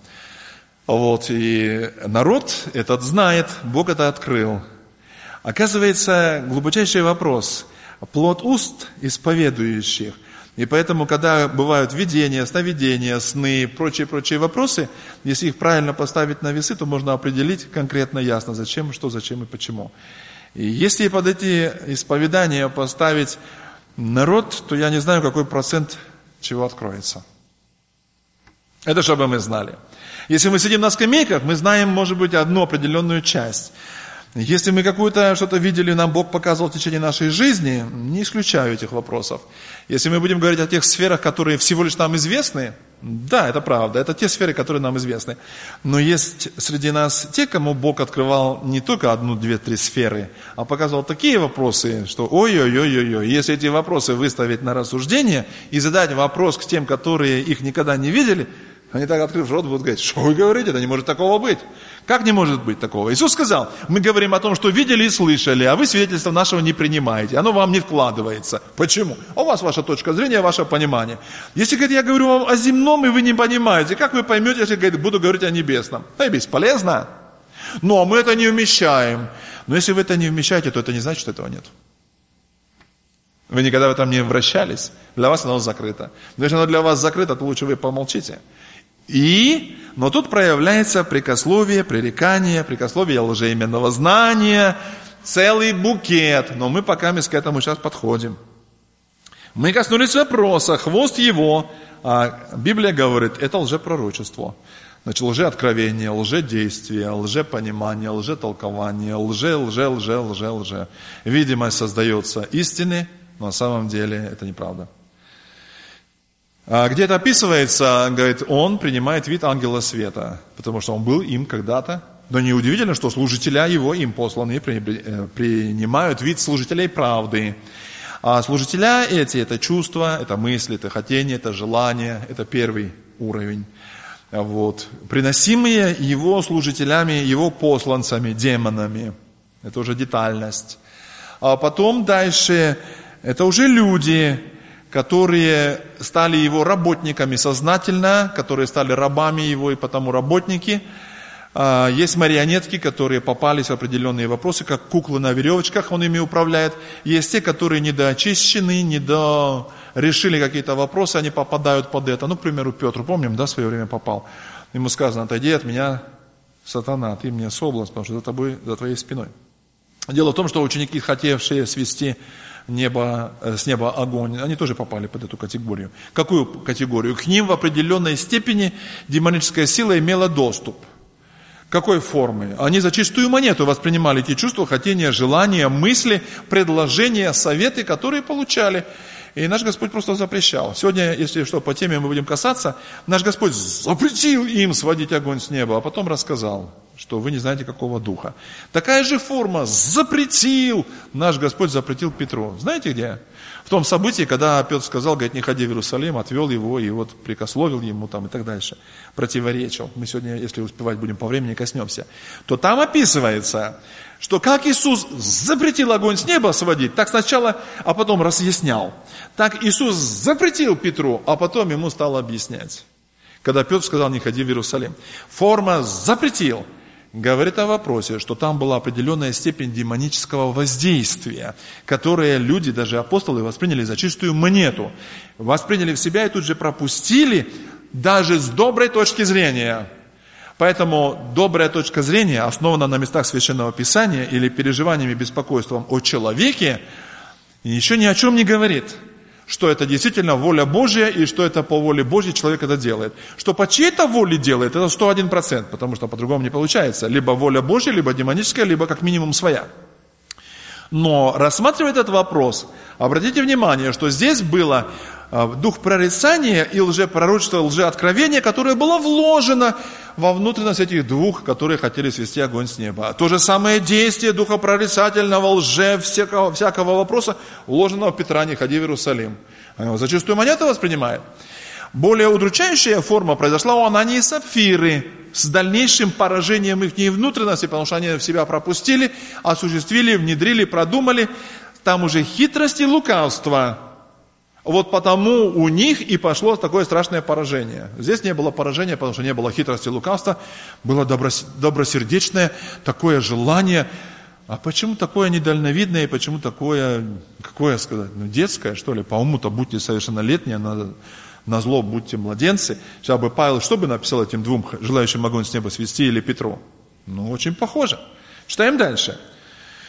И народ этот знает, Бог это открыл. Оказывается, глубочайший вопрос. Плод уст исповедующих. И поэтому, когда бывают видения, сновидения, сны, прочие вопросы, если их правильно поставить на весы, то можно определить конкретно ясно, зачем, что, зачем и почему. И если под эти исповедания поставить народ, то я не знаю, какой процент чего откроется. Это чтобы мы знали. Если мы сидим на скамейках, мы знаем, может быть, одну определенную часть. Если мы что-то видели, нам Бог показывал в течение нашей жизни, не исключаю этих вопросов. Если мы будем говорить о тех сферах, которые всего лишь нам известны, да, это правда, это те сферы, которые нам известны. Но есть среди нас те, кому Бог открывал не только 1, 2, 3 сферы, а показывал такие вопросы, что ой-ой-ой-ой-ой. Если эти вопросы выставить на рассуждение и задать вопрос к тем, которые их никогда не видели, они так, открыв рот, будут говорить: что вы говорите, да не может такого быть. Как не может быть такого? Иисус сказал: мы говорим о том, что видели и слышали, а вы свидетельства нашего не принимаете, оно вам не вкладывается. Почему? А у вас ваша точка зрения, ваше понимание. Если, говорит, я говорю вам о земном, и вы не понимаете, как вы поймете, если, говорит, буду говорить о небесном? Да и бесполезно. Но мы это не вмещаем. Но если вы это не вмещаете, то это не значит, что этого нет. Вы никогда в этом не вращались, для вас оно закрыто. Но если оно для вас закрыто, то лучше вы помолчите. Но тут проявляется прикословие, пререкание, прикословие лжеименного знания, целый букет. Но мы пока к этому сейчас подходим. Мы коснулись вопроса, хвост его, а Библия говорит, это лжепророчество. Значит, лжеоткровение, лжедействие, лжепонимание, лжетолкование, лже. Видимость создается истины, но на самом деле это неправда. Где это описывается, говорит, он принимает вид ангела света, потому что он был им когда-то. Но неудивительно, что служителя его, им посланные, принимают вид служителей правды. А служителя эти, это чувства, это мысли, это хотение, это желание, это первый уровень. Приносимые его служителями, его посланцами, демонами. Это уже детальность. А потом дальше, это уже люди, которые стали его работниками сознательно, которые стали рабами его и потому работники. Есть марионетки, которые попались в определенные вопросы, как куклы на веревочках, он ими управляет. Есть те, которые недоочищены, решили какие-то вопросы, они попадают под это. К примеру, Петр, помним, в свое время попал. Ему сказано: отойди от меня, сатана, ты мне соблазн, потому что за твоей спиной. Дело в том, что ученики, хотевшие свести с неба огонь, они тоже попали под эту категорию. Какую категорию? К ним в определенной степени демоническая сила имела доступ. Какой формы? Они за чистую монету воспринимали те чувства, хотения, желания, мысли, предложения, советы, которые получали. И наш Господь просто запрещал. Сегодня, если что, по теме мы будем касаться, наш Господь запретил им сводить огонь с неба, а потом рассказал, что вы не знаете, какого духа. Такая же форма запретил, наш Господь запретил Петру. Знаете где? В том событии, когда Петр сказал, говорит, не ходи в Иерусалим, отвел его и прикословил ему и так дальше. Противоречил. Мы сегодня, если успевать будем по времени, коснемся. То там описывается, что как Иисус запретил огонь с неба сводить, так сначала, а потом разъяснял. Так Иисус запретил Петру, а потом ему стал объяснять. Когда Петр сказал, не ходи в Иерусалим. Форма запретил. Говорит о вопросе, что там была определенная степень демонического воздействия, которое люди, даже апостолы, восприняли за чистую монету. Восприняли в себя и тут же пропустили, даже с доброй точки зрения. Поэтому добрая точка зрения, основана на местах Священного Писания или переживаниями, беспокойством о человеке, еще ни о чем не говорит. Что это действительно воля Божья, и что это по воле Божьей человек это делает. Что по чьей-то воле делает, это 101%, потому что по-другому не получается. Либо воля Божья, либо демоническая, либо как минимум своя. Но рассматривая этот вопрос, обратите внимание, что здесь было дух прорицания и лжепророчества, лжеоткровения, которое было вложено во внутренность этих двух, которые хотели свести огонь с неба. То же самое действие духа прорицательного, всякого вопроса, вложенного в Петра, не ходи в Иерусалим. За чистую монету воспринимает. Более удручающая форма произошла у Анании и Сапфиры с дальнейшим поражением их внутренности, потому что они в себя пропустили, осуществили, внедрили, продумали. Там уже хитрость и лукавство. Потому у них и пошло такое страшное поражение. Здесь не было поражения, потому что не было хитрости и лукавства. Было добросердечное такое желание. А почему такое недальновидное и почему такое, какое сказать, детское, что ли? По уму-то будьте совершеннолетние, на зло будьте младенцы. Сейчас бы Павел что бы написал этим двум, желающим огонь с неба свести, или Петру? Очень похоже. Читаем дальше.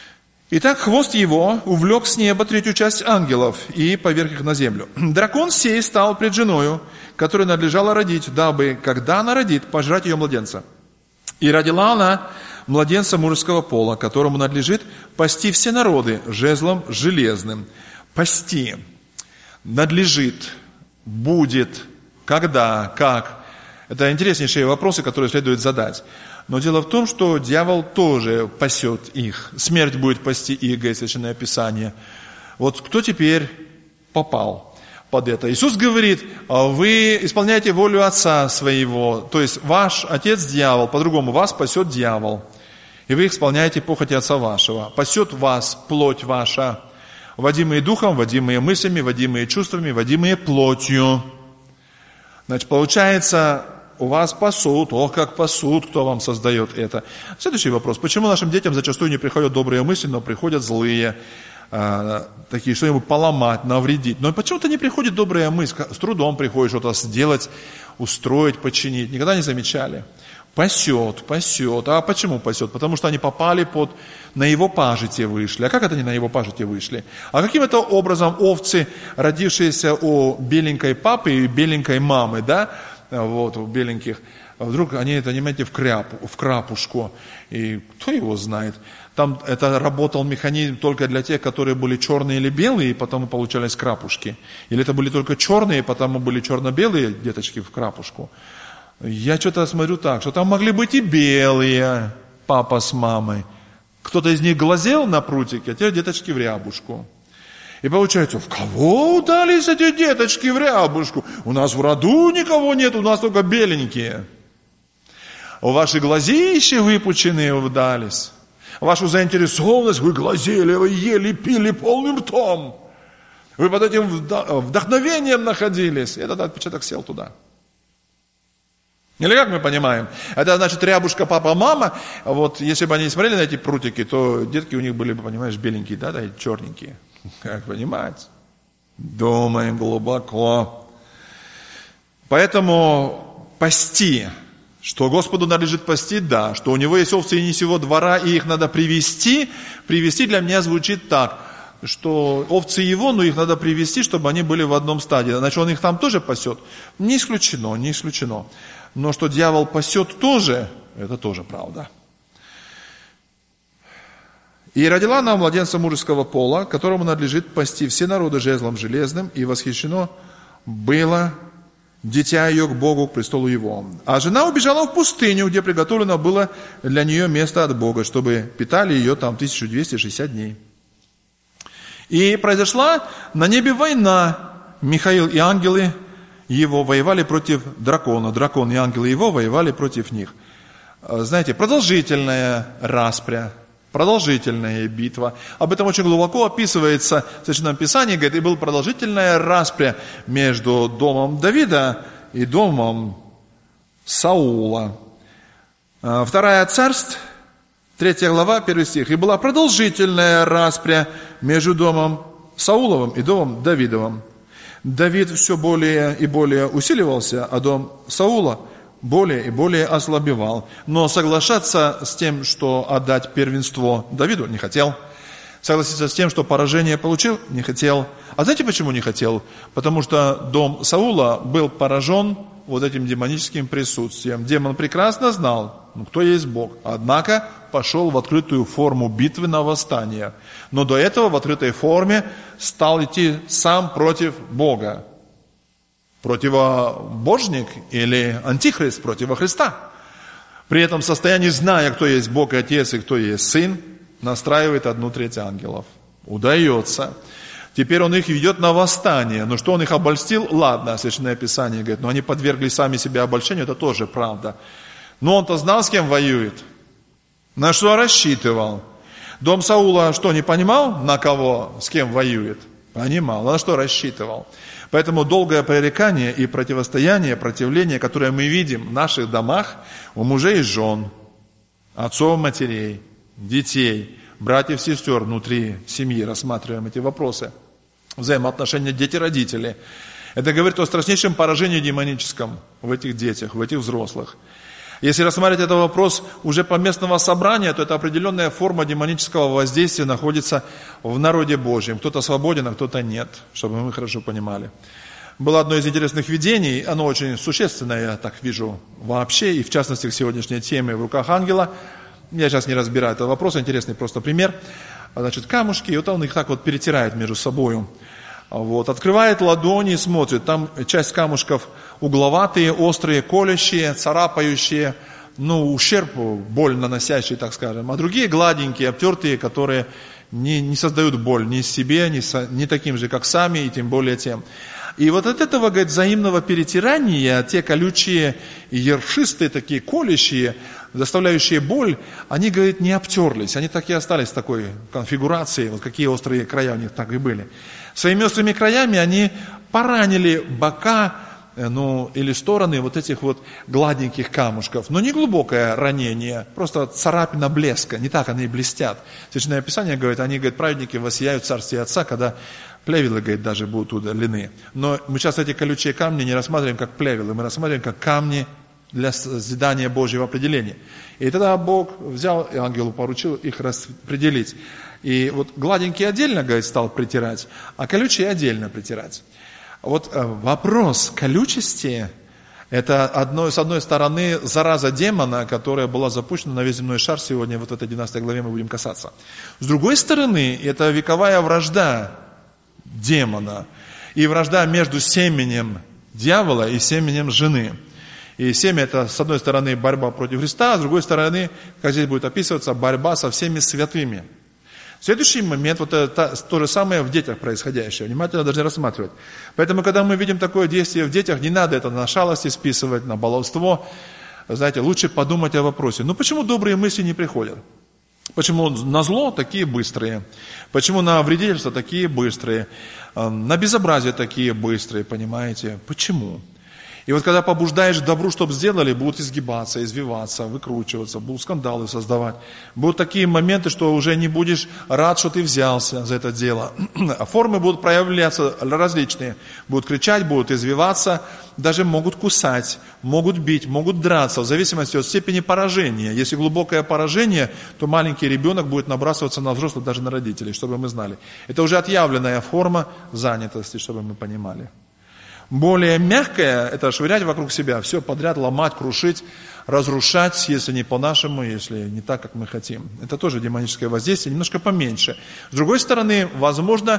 Итак, хвост его увлек с неба третью часть ангелов и поверг их на землю. Дракон сей стал пред женою, которой надлежало родить, дабы, когда она родит, пожрать ее младенца. И родила она младенца мужеского пола, которому надлежит пасти все народы жезлом железным. Пасти. Надлежит. Будет. Когда. Как. Это интереснейшие вопросы, которые следует задать. Но дело в том, что дьявол тоже пасет их. Смерть будет пасти их, говорит Священное Писание. Вот кто теперь попал под это? Иисус говорит, вы исполняете волю Отца своего. То есть ваш Отец дьявол, по-другому вас пасет дьявол. И вы исполняете похоти Отца вашего. Пасет вас плоть ваша. Водимые духом, водимые мыслями, водимые чувствами, водимые плотью. Значит, получается, у вас пасут, как пасут, кто вам создает это. Следующий вопрос. Почему нашим детям зачастую не приходят добрые мысли, но приходят злые, такие, что-нибудь поломать, навредить? Но почему-то не приходит добрая мысль, с трудом приходит что-то сделать, устроить, починить. Никогда не замечали? Пасет. А почему пасет? Потому что они попали на его пажите вышли. А как это они на его пажите вышли? А каким-то образом овцы, родившиеся у беленькой папы и беленькой мамы, да, вот, у беленьких, вдруг они это, понимаете, в крапушку. И кто его знает? Там это работал механизм только для тех, которые были черные или белые, и потому получались крапушки. Или это были только черные, и потому были черно-белые деточки в крапушку. Я что-то смотрю так, что там могли быть и белые, папа с мамой. Кто-то из них глазел на прутике, а те деточки в рябушку. И получается, в кого удались эти деточки в рябушку? У нас в роду никого нет, у нас только беленькие. Ваши глазища выпученные удались. Вашу заинтересованность вы глазели, вы ели, пили полным ртом. Вы под этим вдохновением находились. И этот отпечаток сел туда. Или как мы понимаем? Это значит рябушка, папа, мама. Вот если бы они смотрели на эти прутики, то детки у них были бы, понимаешь, беленькие, да, черненькие. Как понимать? Думаем глубоко. Поэтому пасти. Что Господу надлежит пасти, да. Что у него есть овцы и не сего двора, и их надо привести. Привести для меня звучит так, что овцы его, но их надо привести, чтобы они были в одном стадии. Значит, он их там тоже пасет? Не исключено. Но что дьявол пасет тоже, это тоже правда. И родила она младенца мужеского пола, которому надлежит пасти все народы жезлом железным, и восхищено было дитя ее к Богу, к престолу его. А жена убежала в пустыню, где приготовлено было для нее место от Бога, чтобы питали ее там 1260 дней. И произошла на небе война. Михаил и ангелы его воевали против дракона. Дракон и ангелы его воевали против них. Знаете, продолжительная распря, продолжительная битва. Об этом очень глубоко описывается в Священном Писании. Говорит, и была продолжительная распря между домом Давида и домом Саула. 2 Царств, 3 глава, 1 стих. И была продолжительная распря между домом Сауловым и домом Давидовым. Давид все более и более усиливался, а дом Саула более и более ослабевал. Но соглашаться с тем, что отдать первенство Давиду, не хотел. Согласиться с тем, что поражение получил, не хотел. А знаете, почему не хотел? Потому что дом Саула был поражен вот этим демоническим присутствием. Демон прекрасно знал, кто есть Бог. Однако пошел в открытую форму битвы на восстание. Но до этого в открытой форме стал идти сам против Бога. Противобожник или антихрист против Христа. При этом в состоянии, зная, кто есть Бог и Отец и кто есть Сын, настраивает 1/3 ангелов. Удается. Теперь он их ведет на восстание. Но что он их обольстил? Ладно, Священное Писание говорит, но они подвергли сами себя обольщению, это тоже правда. Но он-то знал, с кем воюет. На что рассчитывал? Дом Саула что, не понимал, на кого, с кем воюет? Понимал. На что рассчитывал? Поэтому долгое пререкание и противостояние, противление, которое мы видим в наших домах, у мужей и жен, отцов, матерей, детей, братьев, сестер внутри семьи, рассматриваем эти вопросы. Взаимоотношения дети-родители. Это говорит о страшнейшем поражении демоническом в этих детях, в этих взрослых. Если рассматривать этот вопрос уже поместного собрания, то это определенная форма демонического воздействия находится в народе Божьем. Кто-то свободен, а кто-то нет, чтобы мы хорошо понимали. Было одно из интересных видений, оно очень существенное, я так вижу вообще, и в частности к сегодняшней теме «В руках ангела». Я сейчас не разбираю этот вопрос, интересный просто пример. Значит, камушки, и вот он их так вот перетирает между собой. Вот, открывает ладони и смотрит, там часть камушков угловатые, острые, колющие, царапающие, ущерб, боль наносящий, так скажем, а другие гладенькие, обтертые, которые не создают боль ни себе, ни таким же, как сами, и тем более тем. И вот от этого, говорит, взаимного перетирания, те колючие, ершистые, такие колющие, доставляющие боль, они, говорит, не обтерлись, они так и остались в такой конфигурации, вот какие острые края у них так и были. Своими острыми краями они поранили бока, или стороны вот этих вот гладеньких камушков. Но не глубокое ранение, просто царапина блеска, не так они блестят. Священное Писание говорит, они, говорит, праведники воссияют в Царстве Отца, когда плевелы, говорит, даже будут удалены. Но мы сейчас эти колючие камни не рассматриваем как плевелы, мы рассматриваем как камни для созидания Божьего определения. И тогда Бог взял, и ангелу поручил их распределить. И вот гладенькие отдельно, говорит, стал притирать, а колючие отдельно притирать. Вот вопрос колючести – это с одной стороны зараза демона, которая была запущена на весь земной шар сегодня, вот в этой 12 главе мы будем касаться. С другой стороны, это вековая вражда демона и вражда между семенем дьявола и семенем жены. И семя – это, с одной стороны, борьба против Христа, а с другой стороны, как здесь будет описываться, борьба со всеми святыми. Следующий момент, вот это то же самое в детях происходящее, внимательно должны рассматривать. Поэтому, когда мы видим такое действие в детях, не надо это на шалости списывать, на баловство. Знаете, лучше подумать о вопросе. Почему добрые мысли не приходят? Почему на зло такие быстрые? Почему на вредительство такие быстрые? На безобразие такие быстрые, понимаете? Почему? И вот когда побуждаешь к добру, чтобы сделали, будут изгибаться, извиваться, выкручиваться, будут скандалы создавать. Будут такие моменты, что уже не будешь рад, что ты взялся за это дело. А формы будут проявляться различные. Будут кричать, будут извиваться, даже могут кусать, могут бить, могут драться, в зависимости от степени поражения. Если глубокое поражение, то маленький ребенок будет набрасываться на взрослых, даже на родителей, чтобы мы знали. Это уже отъявленная форма занятости, чтобы мы понимали. Более мягкое – это швырять вокруг себя, все подряд ломать, крушить, разрушать, если не по-нашему, если не так, как мы хотим. Это тоже демоническое воздействие, немножко поменьше. С другой стороны, возможно,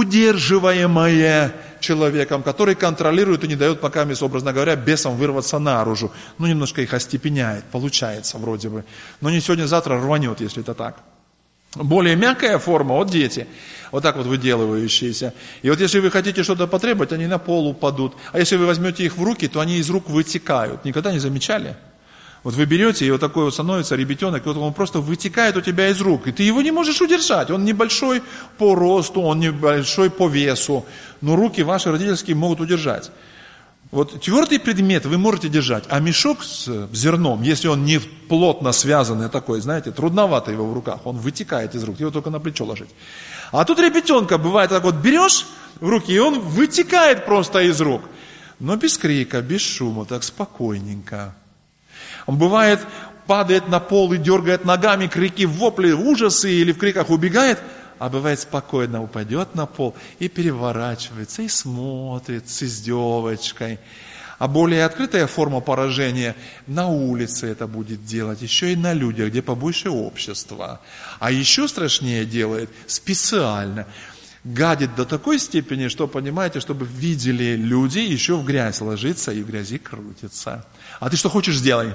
удерживаемое человеком, который контролирует и не дает пока, образно говоря, бесам вырваться наружу. Немножко их остепеняет, получается вроде бы. Но не сегодня-завтра рванет, если это так. Более мягкая форма, вот дети, вот так вот выделывающиеся. И вот если вы хотите что-то потребовать, они на пол упадут. А если вы возьмете их в руки, то они из рук вытекают. Никогда не замечали? Вот вы берете, и вот такой вот становится ребятенок, и вот он просто вытекает у тебя из рук. И ты его не можешь удержать. Он небольшой по росту, он небольшой по весу. Но руки ваши родительские могут удержать. Вот твердый предмет вы можете держать, а мешок с зерном, если он не плотно связанный такой, знаете, трудновато его в руках, он вытекает из рук, его только на плечо ложить. А тут ребятенка, бывает, так вот берешь в руки, и он вытекает просто из рук. Но без крика, без шума, так спокойненько. Он бывает, падает на пол и дергает ногами, крики, вопли, ужасы, или в криках убегает. А бывает спокойно упадет на пол и переворачивается, и смотрит с издевочкой. А более открытая форма поражения на улице это будет делать, еще и на людях, где побольше общества. А еще страшнее делает специально. Гадит до такой степени, что, понимаете, чтобы видели люди, еще в грязь ложится и в грязи крутится. А ты что хочешь, сделай.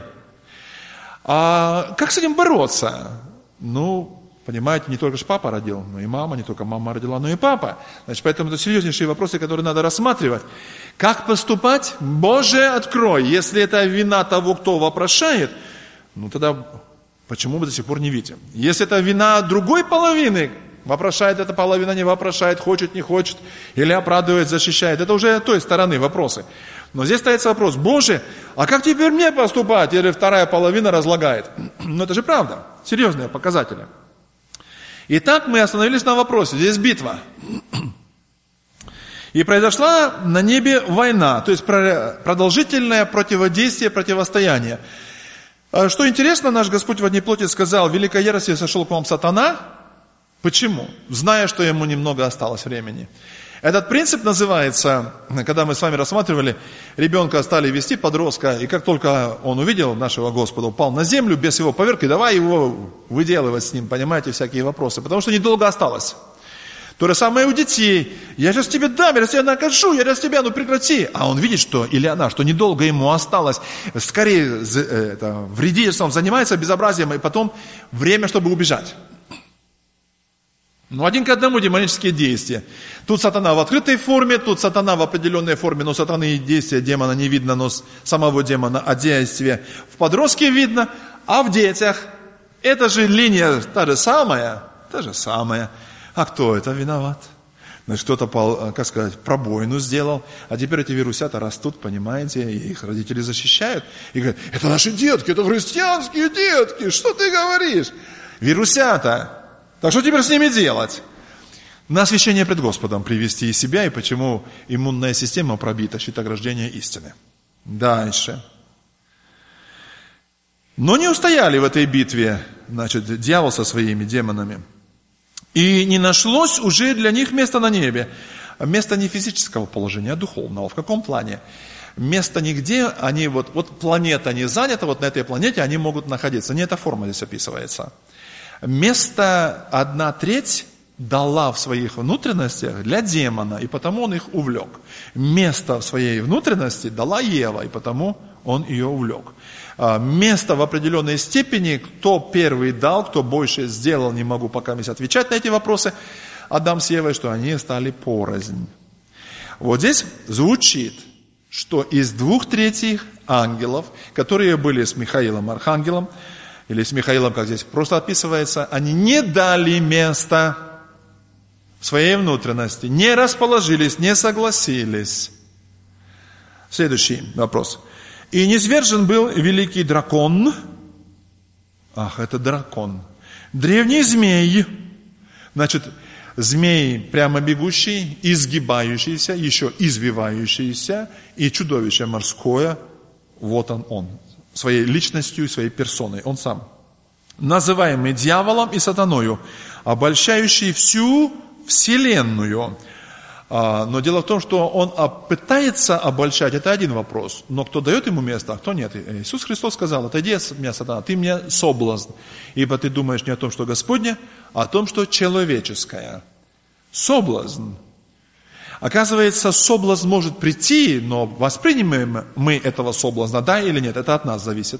А как с этим бороться? Понимаете, не только же папа родил, но и мама, не только мама родила, но и папа. Значит, поэтому это серьезнейшие вопросы, которые надо рассматривать. Как поступать? Боже, открой. Если это вина того, кто вопрошает, тогда почему мы до сих пор не видим? Если это вина другой половины, вопрошает эта половина, не вопрошает, хочет, не хочет, или оправдывает, защищает, это уже той стороны вопросы. Но здесь ставится вопрос: Боже, а как теперь мне поступать? Или вторая половина разлагает. Это же правда, серьезные показатели. Итак, мы остановились на вопросе. Здесь битва. И произошла на небе война, то есть продолжительное противодействие, противостояние. Что интересно, наш Господь в одной плоти сказал: в великой ярости сошел к вам сатана. Почему? Зная, что ему немного осталось времени. Этот принцип называется, когда мы с вами рассматривали, ребенка стали вести, подростка, и как только он увидел нашего Господа, упал на землю, бес его поверг, и давай его выделывать с ним, понимаете, всякие вопросы, потому что недолго осталось. То же самое у детей. Я сейчас тебе дам, я сейчас тебя накажу, я сейчас тебя, ну прекрати. А он видит, что, или она, что недолго ему осталось, скорее вредительством занимается, безобразием, и потом время, чтобы убежать. Ну, один к одному демонические действия. Тут сатана в открытой форме, тут сатана в определенной форме, но сатаны и действия демона не видно, но самого демона, а действия в подростке видно, а в детях эта же линия та же самая. А кто это виноват? Значит, кто-то, как сказать, пробоину сделал, а теперь эти вирусята растут, понимаете, и их родители защищают. И говорят: это наши детки, это христианские детки, что ты говоришь? Вирусята. Так что теперь с ними делать? На освящение пред Господом привести и себя, и почему иммунная система пробита, щит ограждения истины. Дальше. Но не устояли в этой битве, значит, дьявол со своими демонами. И не нашлось уже для них места на небе. Место не физического положения, а духовного. В каком плане? Место нигде, они вот планета не занята, вот на этой планете они могут находиться. Не эта форма здесь описывается. Место 1/3 дала в своих внутренностях для демона, и потому он их увлек. Место в своей внутренности дала Ева, и потому он ее увлек. Место в определенной степени, кто первый дал, кто больше сделал, не могу пока отвечать на эти вопросы, Адам с Евой, что они стали порознь. Вот здесь звучит, что из 2/3 ангелов, которые были с Михаилом архангелом, или с Михаилом, как здесь просто описывается, они не дали места своей внутренности, не расположились, не согласились. Следующий вопрос. И низвержен был великий дракон. Ах, это дракон. Древний змей. Значит, змей прямо бегущий, изгибающийся, еще извивающийся, и чудовище морское. Вот он. Своей личностью и своей персоной, он сам. Называемый дьяволом и сатаною, обольщающий всю вселенную. Но дело в том, что он пытается обольщать, это один вопрос. Но кто дает ему место, а кто нет. Иисус Христос сказал: отойди от меня, сатана, ты мне соблазн. Ибо ты думаешь не о том, что Господне, а о том, что человеческое. Соблазн. Оказывается, соблазн может прийти, но воспримем мы этого соблазна, да или нет, это от нас зависит.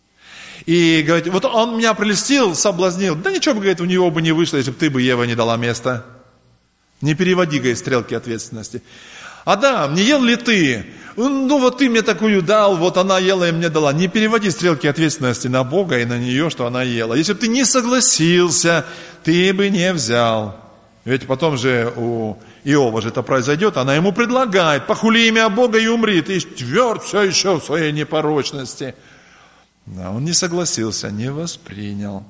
И говорит: вот он меня прелестил, соблазнил. Да ничего, говорит, у него бы не вышло, если бы ты бы, Ева, не дала места. Не переводи, говорит, стрелки ответственности. Адам, не ел ли ты? Ну вот ты мне такую дал, вот она ела и мне дала. Не переводи стрелки ответственности на Бога и на нее, что она ела. Если бы ты не согласился, ты бы не взял. Ведь потом же у Иова же это произойдет, она ему предлагает: похули имя Бога и умри, ты тверд все еще в своей непорочности. Да, он не согласился, не воспринял.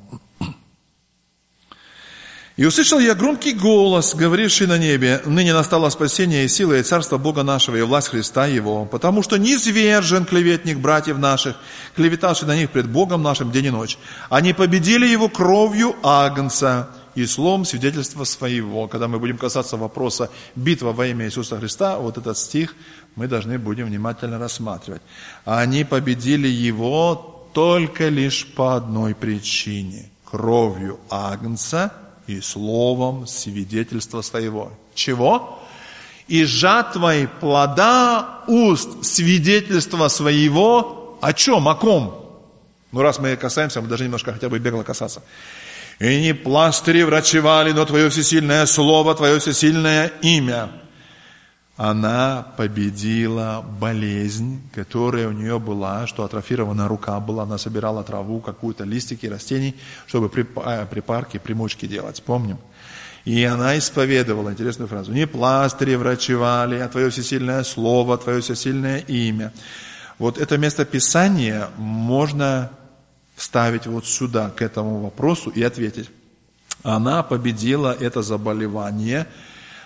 И услышал я громкий голос, говоривший на небе: ныне настало спасение и сила, и царство Бога нашего, и власть Христа Его, потому что низвержен клеветник братьев наших, клеветавший на них пред Богом нашим день и ночь. Они победили его кровью агнца и словом свидетельства своего. Когда мы будем касаться вопроса битва во имя Иисуса Христа, вот этот стих мы должны будем внимательно рассматривать. Они победили его только лишь по одной причине: кровью агнца и словом свидетельства своего. Чего? И жатвой плода уст свидетельства своего. О чем? О ком? Ну, раз мы касаемся, мы должны немножко хотя бы бегло касаться. И не пластыри врачевали, но Твое всесильное слово, Твое всесильное имя. Она победила болезнь, которая у нее была, что атрофированная рука была, она собирала траву, какую-то листики растений, чтобы припарки, примочки делать, помним? И она исповедовала интересную фразу: не пластыри врачевали, а Твое всесильное слово, Твое всесильное имя. Вот это местописание можно вставить вот сюда, к этому вопросу, и ответить. Она победила это заболевание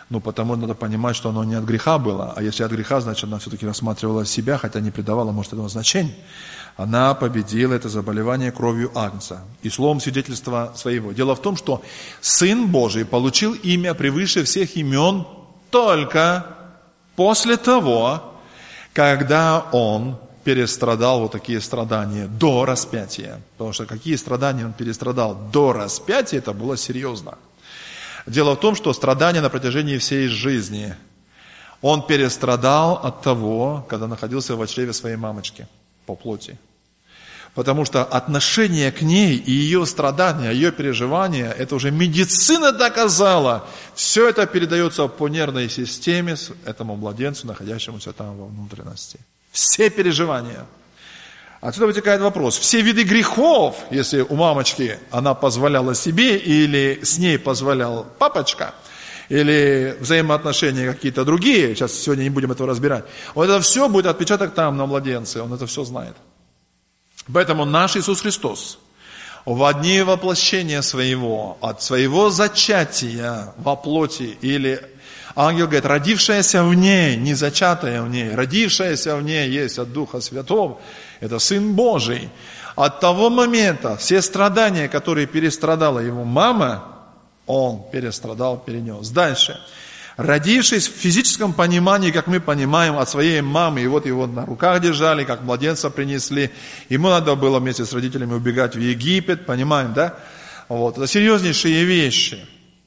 Ну, потому надо понимать, что оно не от греха было. А если от греха, значит, она все-таки рассматривала себя, хотя не придавала, может, этому значения. Она победила это заболевание кровью Агнца и словом свидетельства своего. Дело в том, что Сын Божий получил имя превыше всех имен только после того, когда Он перестрадал вот такие страдания до распятия. Потому что какие страдания Он перестрадал до распятия, это было серьезно. Дело в том, что страдания на протяжении всей жизни Он перестрадал от того, когда находился в чреве своей мамочки по плоти. Потому что отношение к ней и ее страдания, ее переживания, это уже медицина доказала. Все это передается по нервной системе этому младенцу, находящемуся там во внутренности. Все переживания. Отсюда вытекает вопрос. Все виды грехов, если у мамочки она позволяла себе, или с ней позволял папочка, или взаимоотношения какие-то другие, сейчас сегодня не будем этого разбирать, вот это все будет отпечаток там на младенце, он это все знает. Поэтому наш Иисус Христос в дни воплощения своего, от своего зачатия во плоти, или ангел говорит, родившаяся в ней, не зачатая в ней, родившаяся в ней есть от Духа Святого, это Сын Божий. От того момента все страдания, которые перестрадала его мама, он перестрадал, перенес. Дальше. Родившись в физическом понимании, как мы понимаем, от своей мамы, и вот его на руках держали, как младенца принесли, ему надо было вместе с родителями убегать в Египет, понимаем, да? Вот. Это серьезнейшие вещи.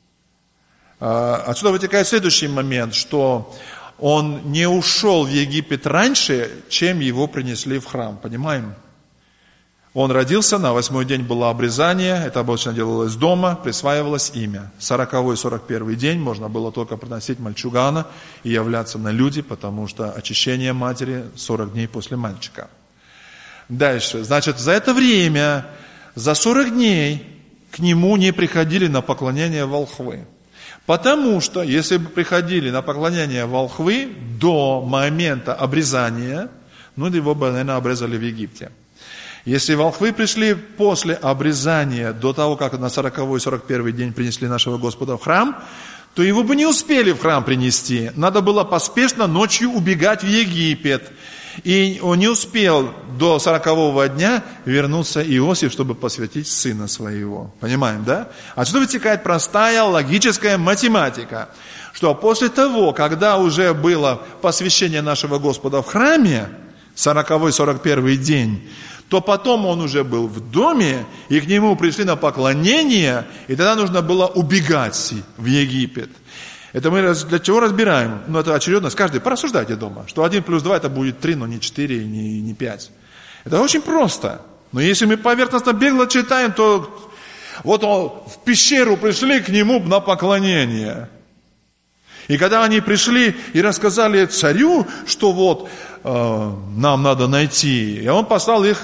Отсюда вытекает следующий момент, что он не ушел в Египет раньше, чем его принесли в храм, понимаем? Он родился, на 8-й день было обрезание, это обычно делалось дома, присваивалось имя. 40-й, 41-й день можно было только приносить мальчугана и являться на люди, потому что очищение матери 40 дней после мальчика. Дальше, значит, за это время, за 40 дней к нему не приходили на поклонение волхвы. Потому что, если бы приходили на поклонение волхвы до момента обрезания, его бы, наверное, обрезали в Египте. Если волхвы пришли после обрезания, до того, как на 40-й и 41-й день принесли нашего Господа в храм, то его бы не успели в храм принести. Надо было поспешно ночью убегать в Египет. И он не успел до 40-го дня вернуться Иосиф, чтобы посвятить сына своего. Понимаем, да? Отсюда вытекает простая логическая математика, что после того, когда уже было посвящение нашего Господа в храме, 40-й, 41-й день, то потом он уже был в доме, и к нему пришли на поклонение, и тогда нужно было убегать в Египет. Это мы для чего разбираем? Это очередность. Каждый порассуждайте дома, что 1 плюс 2 это будет 3, но не 4, не 5. Это очень просто. Но если мы поверхностно бегло читаем, то вот в пещеру пришли к нему на поклонение. И когда они пришли и рассказали царю, что вот нам надо найти, и он послал их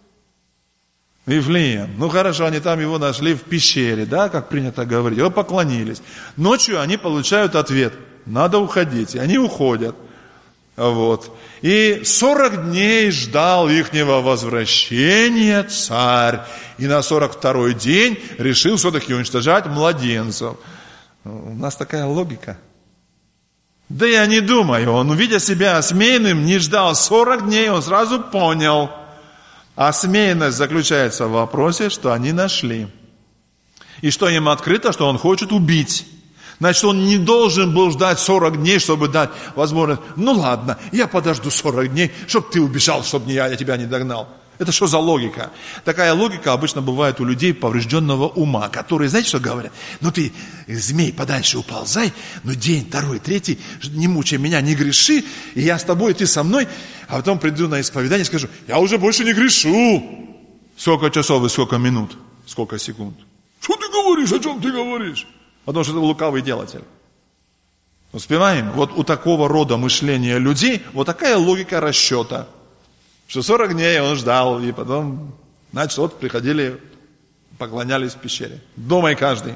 в Вифлеем. Хорошо, они там его нашли в пещере, да, как принято говорить, его поклонились. Ночью они получают ответ, надо уходить, и они уходят. Вот. И 40 дней ждал ихнего возвращения царь, и на 42-й день решил все-таки уничтожать младенцев. У нас такая логика. Да я не думаю, он, увидя себя осмеянным, не ждал 40 дней, он сразу понял. Осмеянность заключается в вопросе, что они нашли. И что им открыто, что он хочет убить. Значит, он не должен был ждать 40 дней, чтобы дать возможность. Ладно, я подожду 40 дней, чтобы ты убежал, чтобы я тебя не догнал. Это что за логика? Такая логика обычно бывает у людей поврежденного ума, которые, знаете, что говорят? Ты, змей, подальше уползай, день, 2, 3, не мучай меня, не греши, и я с тобой, и ты со мной, а потом приду на исповедание и скажу, я уже больше не грешу. Сколько часов и сколько минут, сколько секунд? Что ты говоришь, о чем ты говоришь? Потому что это лукавый делатель. Успеваем? Вот у такого рода мышления людей вот такая логика расчета. Что 40 дней он ждал, и потом, значит, приходили, поклонялись в пещере. Дома и каждый.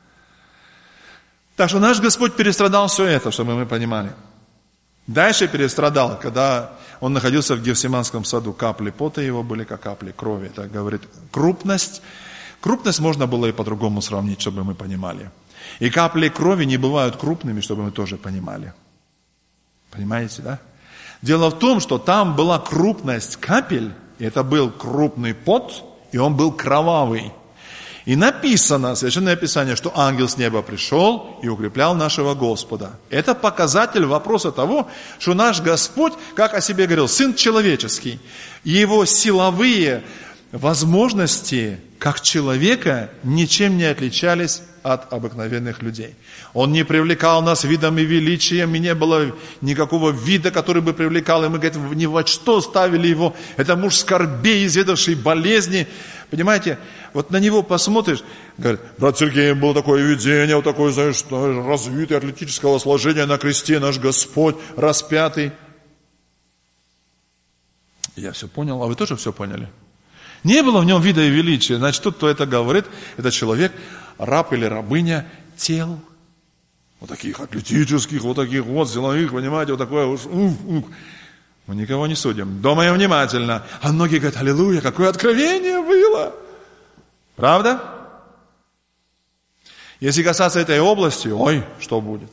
Так что наш Господь перестрадал все это, чтобы мы понимали. Дальше перестрадал, когда он находился в Гефсиманском саду. Капли пота его были, как капли крови. Это говорит крупность. Крупность можно было и по-другому сравнить, чтобы мы понимали. И капли крови не бывают крупными, чтобы мы тоже понимали. Понимаете, да? Дело в том, что там была крупность капель, и это был крупный пот, и он был кровавый. И написано, Священное Писание, что ангел с неба пришел и укреплял нашего Господа. Это показатель вопроса того, что наш Господь, как о себе говорил, Сын человеческий, и его силовые возможности, как человека, ничем не отличались от обыкновенных людей. Он не привлекал нас видом и величием, и не было никакого вида, который бы привлекал, и мы, говорит, ни во что ставили его. Это муж скорбей, изведавший болезни. Понимаете, вот на него посмотришь, говорит, брат Сергей, было такое видение, вот такое, знаешь, развитое атлетического сложения на кресте, наш Господь распятый. Я все понял, а вы тоже все поняли? Не было в нем вида и величия. Значит, тот, кто это говорит, это человек, раб или рабыня тел. Вот таких атлетических, вот таких вот силовых, понимаете, вот такое уж. Мы никого не судим. Думаем внимательно. А многие говорят, аллилуйя, какое откровение было. Правда? Если касаться этой области, ой, что будет?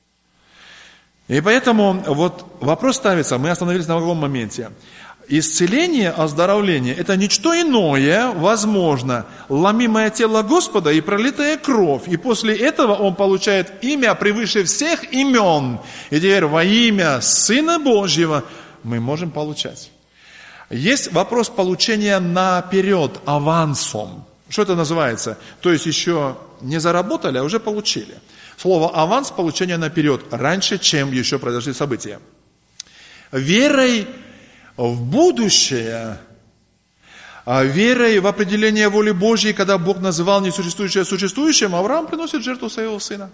И поэтому вот вопрос ставится, мы остановились на каком моменте? Исцеление, оздоровление – это ничто иное, возможно, ломимое тело Господа и пролитая кровь. И после этого он получает имя превыше всех имен. И теперь во имя Сына Божьего мы можем получать. Есть вопрос получения наперед, авансом. Что это называется? То есть еще не заработали, а уже получили. Слово «аванс» – получение наперед, раньше, чем еще произошли события. Верой в будущее, верой в определение воли Божьей, когда Бог называл несуществующее существующим, Авраам приносит жертву своего сына.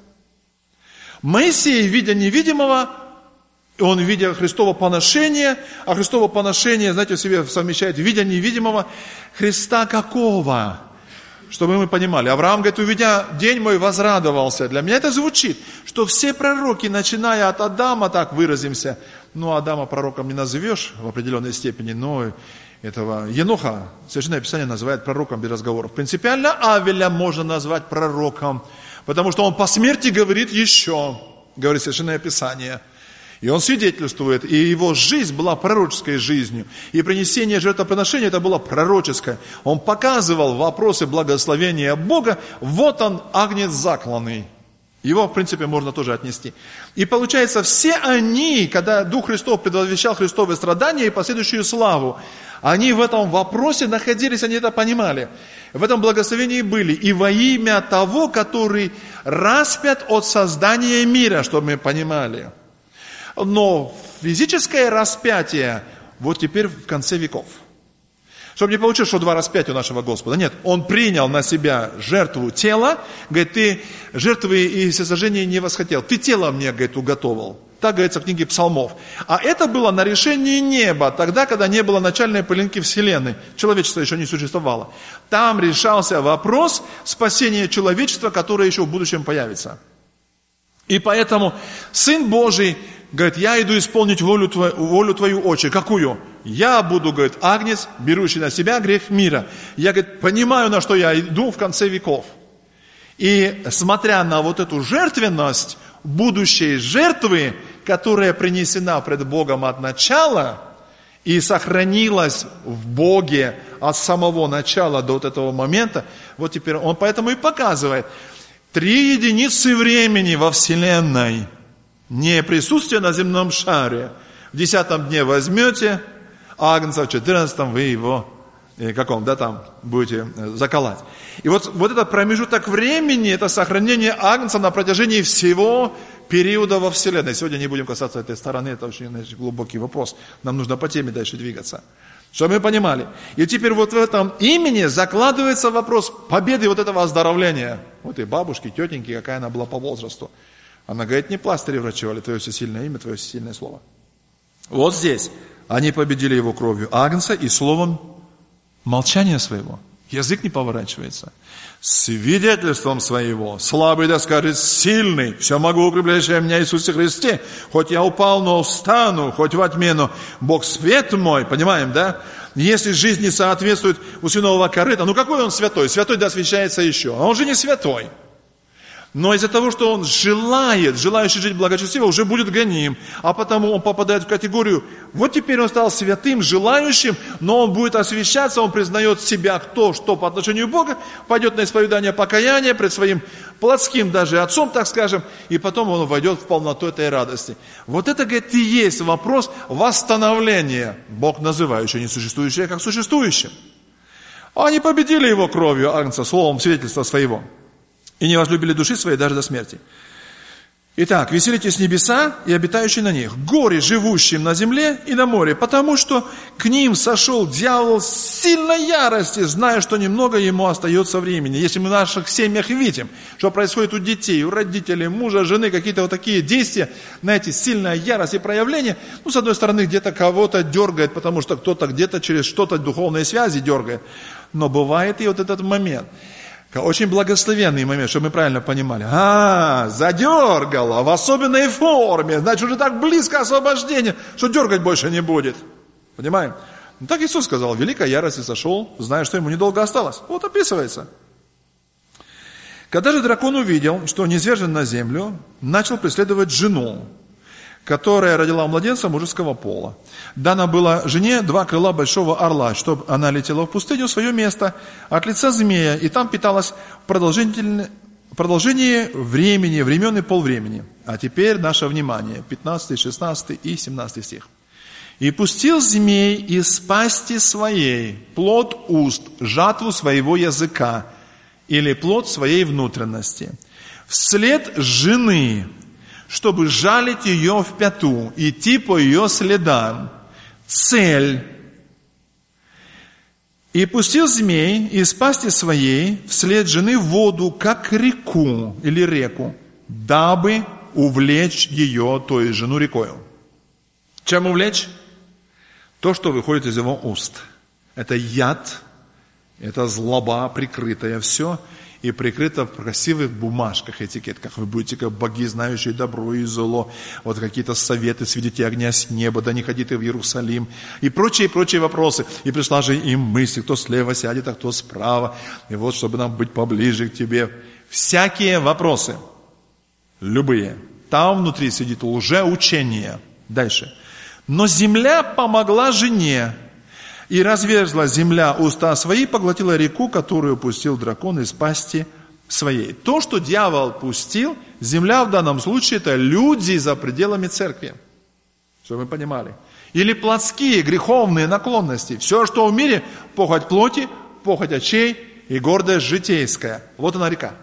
Моисей, видя невидимого, он, видя Христово поношение, а Христово поношение, знаете, в себе совмещает, видя невидимого, Христа какого? Чтобы мы понимали. Авраам говорит, увидя день мой, возрадовался. Для меня это звучит, что все пророки, начиная от Адама, так выразимся, Адама пророком не назовешь в определенной степени, но этого Еноха Священное Писание называет пророком без разговоров. Принципиально Авеля можно назвать пророком, потому что он по смерти говорит еще, говорит Священное Писание. И он свидетельствует, и его жизнь была пророческой жизнью. И принесение жертвоприношения это было пророческое. Он показывал вопросы благословения Бога. Вот он, агнец закланный. Его, в принципе, можно тоже отнести. И получается, все они, когда Дух Христов предвозвещал Христовые страдания и последующую славу, они в этом вопросе находились, они это понимали. В этом благословении были. И во имя того, который распят от создания мира, чтобы мы понимали. Но физическое распятие вот теперь в конце веков. Чтобы не получилось, что два распятия у нашего Господа. Нет, Он принял на себя жертву тела. Говорит, ты жертвы и всесожжения не восхотел. Ты тело мне, говорит, уготовил. Так говорится в книге Псалмов. А это было на решении неба, тогда, когда не было начальной пылинки Вселенной. Человечество еще не существовало. Там решался вопрос спасения человечества, которое еще в будущем появится. И поэтому Сын Божий говорит, я иду исполнить волю твою, Отче. Какую? Я буду, говорит, агнец, берущий на себя грех мира. Я, говорит, понимаю, на что я иду в конце веков. И смотря на вот эту жертвенность будущей жертвы, которая принесена пред Богом от начала и сохранилась в Боге от самого начала до вот этого момента, вот теперь он поэтому и показывает 3 единицы времени во Вселенной. Не присутствие на земном шаре. В 10 дне возьмете агнца, в 14 вы его, будете заколоть. И вот этот промежуток времени, это сохранение агнца на протяжении всего периода во Вселенной. Сегодня не будем касаться этой стороны, это очень глубокий вопрос. Нам нужно по теме дальше двигаться. Чтобы мы понимали. И теперь вот в этом имени закладывается вопрос победы вот этого оздоровления. Вот и бабушки, тетеньки, какая она была по возрасту. Она говорит, не пластыри врачевали, твое всесильное имя, твое всесильное слово. Вот здесь они победили его кровью агнца и словом молчания своего. Язык не поворачивается. Свидетельством своего. Слабый да скажет сильный. Все могу, укрепляющий меня Иисусе Христе. Хоть я упал, но встану. Хоть во тьме, но Бог свет мой. Понимаем, да? Если жизнь не соответствует у свиного корыта, какой он святой? Святой да освящается еще. А он же не святой. Но из-за того, что он желающий жить благочестиво, уже будет гоним. А потому он попадает в категорию, вот теперь он стал святым, желающим, но он будет освящаться, он признает себя кто, что по отношению к Богу, пойдет на исповедание покаяния пред своим плотским даже отцом, так скажем, и потом он войдет в полноту этой радости. Вот это, говорит, и есть вопрос восстановления, Бог называющий несуществующее как существующим. Они победили его кровью агнца, словом свидетельства своего. И не возлюбили души своей даже до смерти. Итак, веселитесь небеса и обитающие на них, горе живущим на земле и на море, потому что к ним сошел дьявол с сильной ярости, зная, что немного ему остается времени. Если мы в наших семьях видим, что происходит у детей, у родителей, мужа, жены, какие-то вот такие действия, знаете, сильная ярость и проявление, с одной стороны, где-то кого-то дергает, потому что кто-то где-то через что-то духовные связи дергает, но бывает и вот этот момент. Очень благословенный момент, чтобы мы правильно понимали. Задергало в особенной форме. Значит, уже так близко освобождение, что дергать больше не будет. Понимаем? Так Иисус сказал, великая ярость и сошел, зная, что ему недолго осталось. Вот описывается. Когда же дракон увидел, что низвержен на землю, начал преследовать жену, которая родила младенца мужеского пола. Дано было жене 2 крыла большого орла, чтобы она летела в пустыню в свое место от лица змея, и там питалась продолжение времен и полвремени. А теперь наше внимание, 15, 16 и 17 стих. «И пустил змей из пасти своей плод уст, жатву своего языка, или плод своей внутренности, вслед жены, чтобы жалить ее в пяту, идти по ее следам. Цель. И пустил змей из пасти своей вслед жены в воду, как реку или реку, дабы увлечь ее, то есть жену, рекою». Чем увлечь? То, что выходит из его уст. Это яд, это злоба прикрытая, все. И прикрыто в красивых бумажках, этикетках. Вы будете как боги, знающие добро и зло. Вот какие-то советы, свидите огня с неба, да не ходи ты в Иерусалим. И прочие вопросы. И пришла же им мысль, кто слева сядет, а кто справа. И вот, чтобы нам быть поближе к тебе. Всякие вопросы. Любые. Там внутри сидит лжеучение. Дальше. Но земля помогла жене. И разверзла земля уста свои, поглотила реку, которую пустил дракон из пасти своей. То, что дьявол пустил, земля в данном случае, это люди за пределами церкви. Чтобы вы понимали. Или плотские, греховные наклонности. Все, что в мире, похоть плоти, похоть очей и гордость житейская. Вот она река.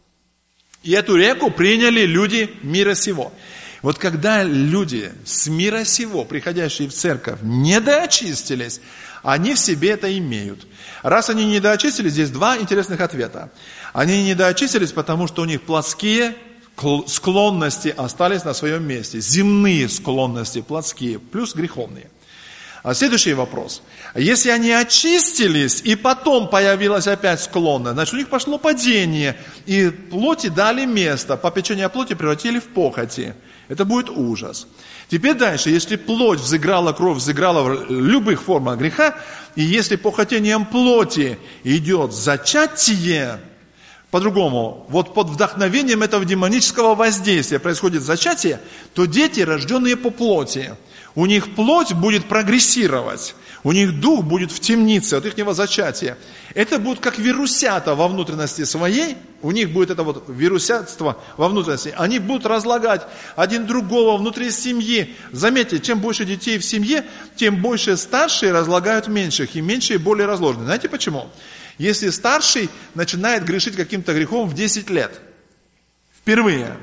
И эту реку приняли люди мира сего. Вот когда люди с мира сего, приходящие в церковь, недоочистились, они в себе это имеют. Раз они недоочистились, здесь 2 интересных ответа. Они недоочистились, потому что у них плотские склонности остались на своем месте. Земные склонности, плотские, плюс греховные. А следующий вопрос. Если они очистились, и потом появилась опять склонность, значит, у них пошло падение, и плоти дали место, попечение плоти превратили в похоти. Это будет ужас. Теперь дальше, если плоть взыграла, кровь взыграла в любых формах греха, и если по хотениям плоти идет зачатие, по-другому, вот под вдохновением этого демонического воздействия происходит зачатие, то дети, рожденные по плоти, у них плоть будет прогрессировать, у них дух будет в темнице от ихнего зачатия. Это будет как вирусята во внутренности своей, у них будет это вот вирусятство во внутренности, они будут разлагать один другого внутри семьи. Заметьте, чем больше детей в семье, тем больше старшие разлагают меньших, и меньшие более разложены. Знаете почему? Если старший начинает грешить каким-то грехом в 10 лет, впервые,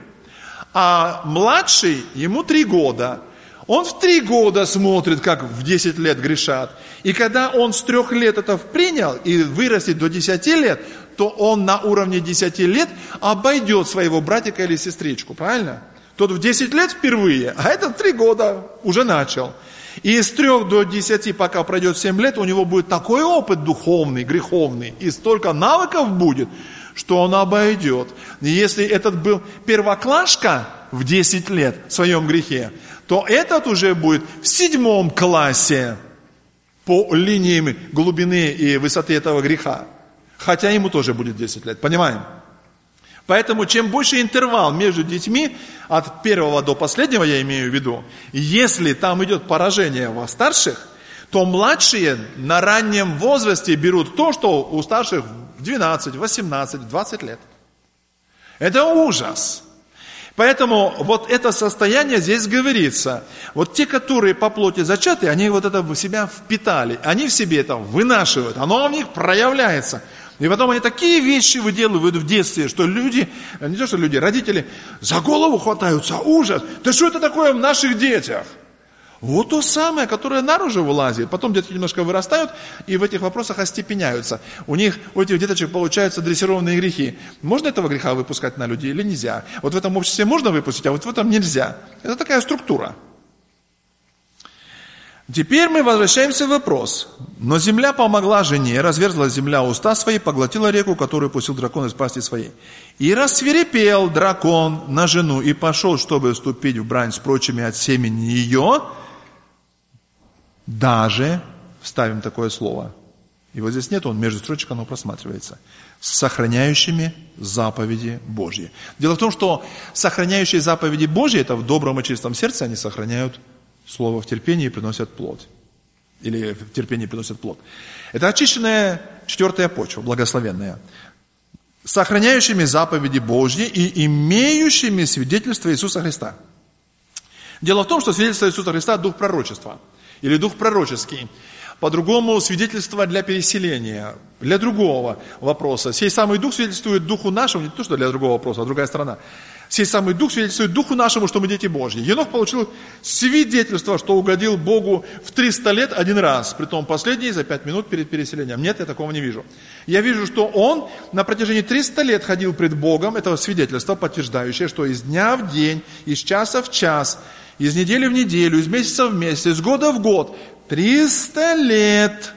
а младший, ему 3 года, он в 3 года смотрит, как в 10 лет грешат. И когда он с 3 лет это принял и вырастет до 10 лет, то он на уровне 10 лет обойдет своего братика или сестричку, правильно? Тот в 10 лет впервые, а этот 3 года уже начал. И с 3 до 10, пока пройдет 7 лет, у него будет такой опыт духовный, греховный, и столько навыков будет, что он обойдет. И если этот был первоклашка в 10 лет в своем грехе, то этот уже будет в 7 классе по линиям глубины и высоты этого греха. Хотя ему тоже будет 10 лет, понимаем? Поэтому чем больше интервал между детьми, от первого до последнего я имею в виду, если там идет поражение во старших, то младшие на раннем возрасте берут то, что у старших в 12, 18, 20 лет. Это ужас. Поэтому вот это состояние здесь говорится. Вот те, которые по плоти зачаты, они вот это в себя впитали. Они в себе это вынашивают. Оно в них проявляется. И потом они такие вещи выделывают в детстве, что люди, не то что люди, родители за голову хватаются. Ужас! Да что это такое в наших детях? Вот то самое, которое наружу вылазит. Потом детки немножко вырастают и в этих вопросах остепеняются. У этих деточек получаются дрессированные грехи. Можно этого греха выпускать на людей или нельзя? Вот в этом обществе можно выпустить, а вот в этом нельзя. Это такая структура. Теперь мы возвращаемся в вопрос. Но земля помогла жене, разверзла земля уста свои, поглотила реку, которую пустил дракон из пасти своей. И рассвирепел дракон на жену и пошел, чтобы вступить в брань с прочими от семени ее, даже, вставим такое слово, и вот здесь нет, он между строчек, оно просматривается, с сохраняющими заповеди Божьи. Дело в том, что сохраняющие заповеди Божьи, это в добром и чистом сердце, они сохраняют слово в терпении и приносят плод. Или в терпении приносят плод. Это очищенная 4-я почва, благословенная. Сохраняющими заповеди Божьи и имеющими свидетельство Иисуса Христа. Дело в том, что свидетельство Иисуса Христа – дух пророчества. Или дух пророческий. По-другому свидетельство для переселения, для другого вопроса. Сей самый дух свидетельствует духу нашему, не то, что для другого вопроса, а другая сторона. Сей самый дух свидетельствует духу нашему, что мы дети Божьи. Енох получил свидетельство, что угодил Богу в 300 лет один раз, притом последний за 5 минут перед переселением. Нет, я такого не вижу. Я вижу, что он на протяжении 300 лет ходил пред Богом, это свидетельство, подтверждающее, что из дня в день, из часа в час, из недели в неделю, из месяца в месяц, из года в год, 300 лет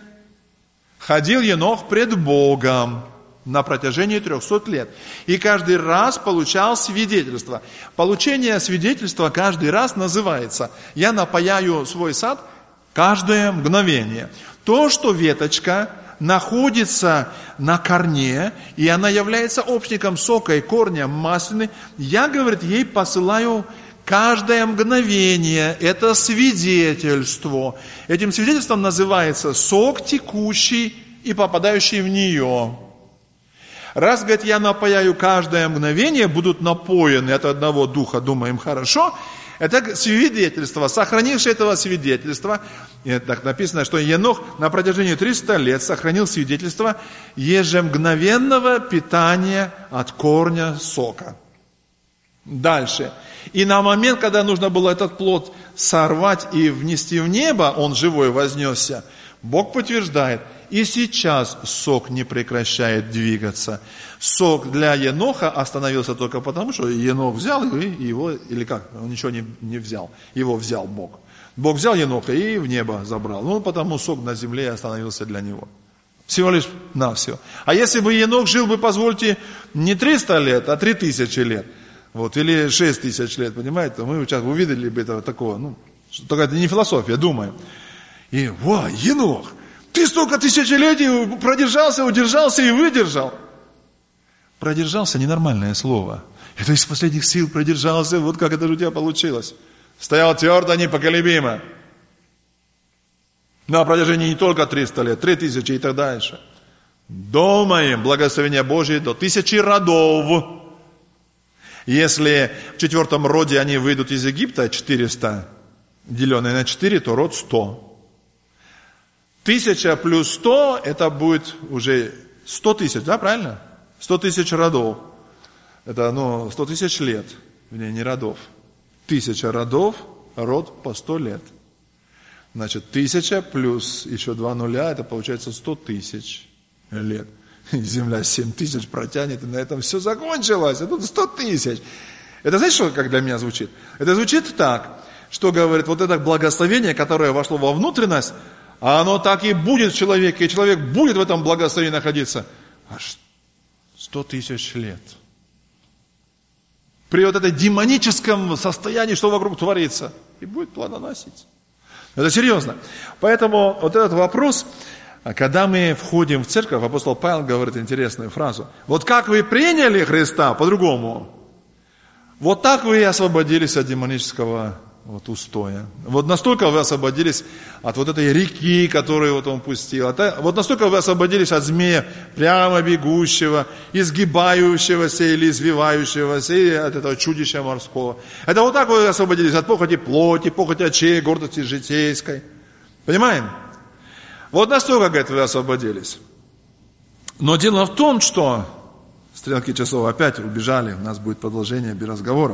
ходил Енох пред Богом на протяжении 300 лет. И каждый раз получал свидетельство. Получение свидетельства каждый раз называется: я напаяю свой сад каждое мгновение. То, что веточка находится на корне, и она является общником сока и корня маслины, я, говорит, ей посылаю каждое мгновение. Это свидетельство. Этим свидетельством называется сок, текущий и попадающий в нее. Раз, говорит, я напаяю каждое мгновение, будут напоены от одного духа, думаем, хорошо. Это свидетельство, сохранившее этого свидетельства. И так написано, что Енох на протяжении 300 лет сохранил свидетельство ежемгновенного питания от корня сока. Дальше. И на момент, когда нужно было этот плод сорвать и внести в небо, он живой вознесся, Бог подтверждает, и сейчас сок не прекращает двигаться. Сок для Еноха остановился только потому, что Енох взял его, или как, он ничего не взял, его взял Бог. Бог взял Еноха и в небо забрал. Ну, потому сок на земле остановился для него. Всего лишь навсего. А если бы Енох жил бы, позвольте, не 300 лет, а 3000 лет, вот, или 6000 лет, понимаете, то мы сейчас увидели бы этого такого, только это не философия, думаем. И, Енох, ты столько тысячелетий продержался, удержался и выдержал. Продержался — ненормальное слово. Это из последних сил продержался, вот как это у тебя получилось. Стоял твердо, непоколебимо. На протяжении не только 300 лет, 3000 и так дальше. Думаем, благословение Божие до 1000 родов. Если в 4-м роде они выйдут из Египта, 400, деленное на 4, то род 100. 1000 плюс 100, это будет уже 100 тысяч, да, правильно? 100 тысяч родов. Это, 100 тысяч лет, не родов. 1000 родов, род по 100 лет. Значит, 1000 плюс еще 2 нуля, это получается 100 тысяч лет. Земля 7 тысяч протянет, и на этом все закончилось. А тут 100 тысяч. Это знаете, что как для меня звучит? Это звучит так, что говорит, вот это благословение, которое вошло во внутренность, а оно так и будет в человеке, и человек будет в этом благословении находиться аж 100 тысяч лет. При вот этом демоническом состоянии, что вокруг творится, и будет плодоносить. Это серьезно. Поэтому вот этот вопрос, А когда мы входим в церковь, апостол Павел говорит интересную фразу. Вот как вы приняли Христа, по-другому, вот так вы и освободились от демонического устоя. Вот настолько вы освободились от вот этой реки, которую вот он пустил. Вот настолько вы освободились от змея, прямо бегущего, изгибающегося или извивающегося, и от этого чудища морского. Это вот так вы освободились от похоти плоти, похоти очей, гордости житейской. Понимаем? Вот настолько, говорит, вы освободились. Но дело в том, что стрелки часов опять убежали, у нас будет продолжение без разговоров.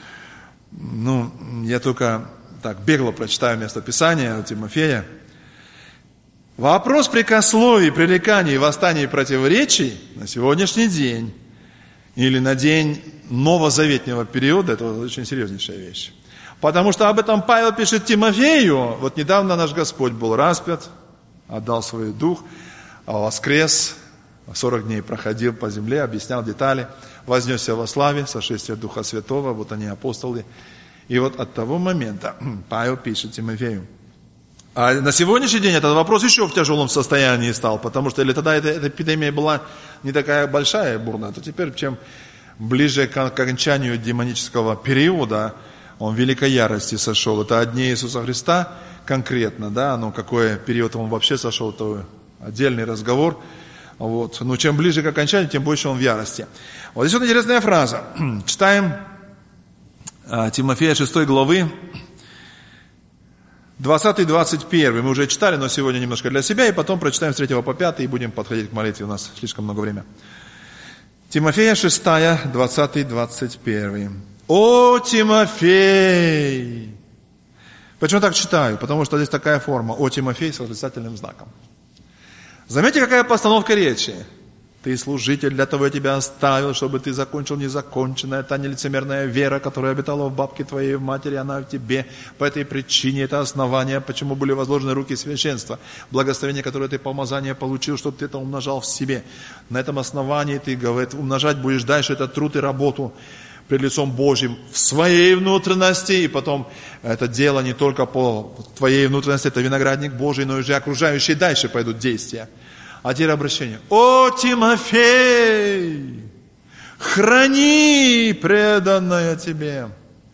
Я только так бегло прочитаю место Писания у Тимофея. Вопрос прикословий, пререканий, восстаний и противоречий на сегодняшний день или на день новозаветнего периода, это очень серьезнейшая вещь. Потому что об этом Павел пишет Тимофею. Вот недавно наш Господь был распят, отдал свой дух, воскрес, 40 дней проходил по земле, объяснял детали, вознесся во славе, сошествие Духа Святого, вот они апостолы. И вот от того момента Павел пишет Тимофею. А на сегодняшний день этот вопрос еще в тяжелом состоянии стал, потому что или тогда эта эпидемия была не такая большая и бурная, то теперь, чем ближе к окончанию демонического периода, он в великой ярости сошел. Это о дне Иисуса Христа конкретно, да, но какой период он вообще сошел, то отдельный разговор. Вот. Но чем ближе к окончанию, тем больше он в ярости. Вот здесь вот интересная фраза. Читаем Тимофея 6 главы, 20-21. Мы уже читали, но сегодня немножко для себя, и потом прочитаем с 3 по 5 и будем подходить к молитве, у нас слишком много времени. Тимофея 6, 20-21. О, Тимофей! Почему так читаю? Потому что здесь такая форма. О, Тимофей с восклицательным знаком. Заметьте, какая постановка речи. Ты служитель, для того я тебя оставил, чтобы ты закончил незаконченное. Та нелицемерная вера, которая обитала в бабке твоей, в матери, она в тебе. По этой причине это основание, почему были возложены руки священства. Благословение, которое ты помазание получил, чтобы ты это умножал в себе. На этом основании ты, говорит, умножать будешь дальше этот труд и работу пред лицом Божьим в своей внутренности, и потом это дело не только по твоей внутренности, это виноградник Божий, но и уже окружающие дальше пойдут действия. А теперь обращение. О, Тимофей, храни преданное тебе.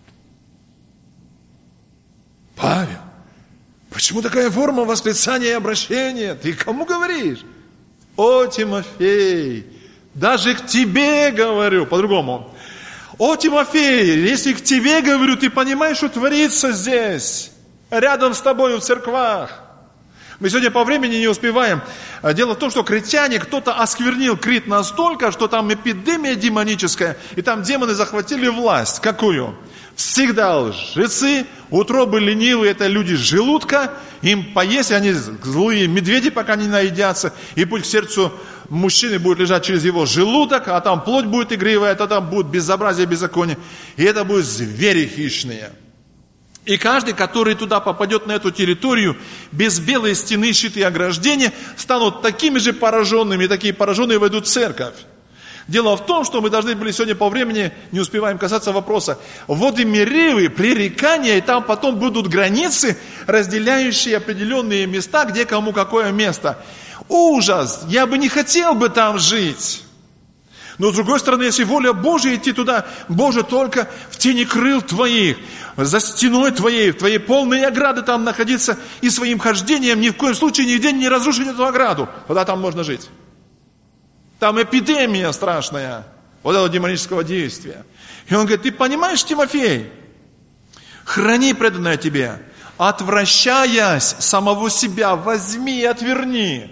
Павел, почему такая форма восклицания и обращения? Ты кому говоришь? О, Тимофей, даже к тебе говорю, по-другому. О, Тимофей, если к тебе говорю, ты понимаешь, что творится здесь, рядом с тобой в церквах. Мы сегодня по времени не успеваем. Дело в том, что критяне, кто-то осквернил Крит настолько, что там эпидемия демоническая, и там демоны захватили власть. Какую? Всегда лжецы, утробы ленивые, это люди желудка, им поесть, они злые медведи, пока не наедятся, и путь к сердцу мужчины будет лежать через его желудок, а там плоть будет игривая, то там будет безобразие, беззаконие, и это будут звери хищные. И каждый, который туда попадет, на эту территорию, без белой стены, щиты и ограждения, станут такими же пораженными, и такие пораженные войдут в церковь. Дело в том, что мы должны были сегодня по времени, не успеваем касаться вопроса, воды Меривы, пререкания, и там потом будут границы, разделяющие определенные места, где кому какое место. Ужас! Я бы не хотел бы там жить. Но с другой стороны, если воля Божья идти туда, Боже, только в тени крыл Твоих, за стеной Твоей, в Твоей полной ограды там находиться и своим хождением ни в коем случае нигде не разрушить эту ограду. Тогда там можно жить. Там эпидемия страшная, вот этого демонического действия. И он говорит, ты понимаешь, Тимофей, храни преданное тебе, отвращаясь самого себя, возьми и отверни.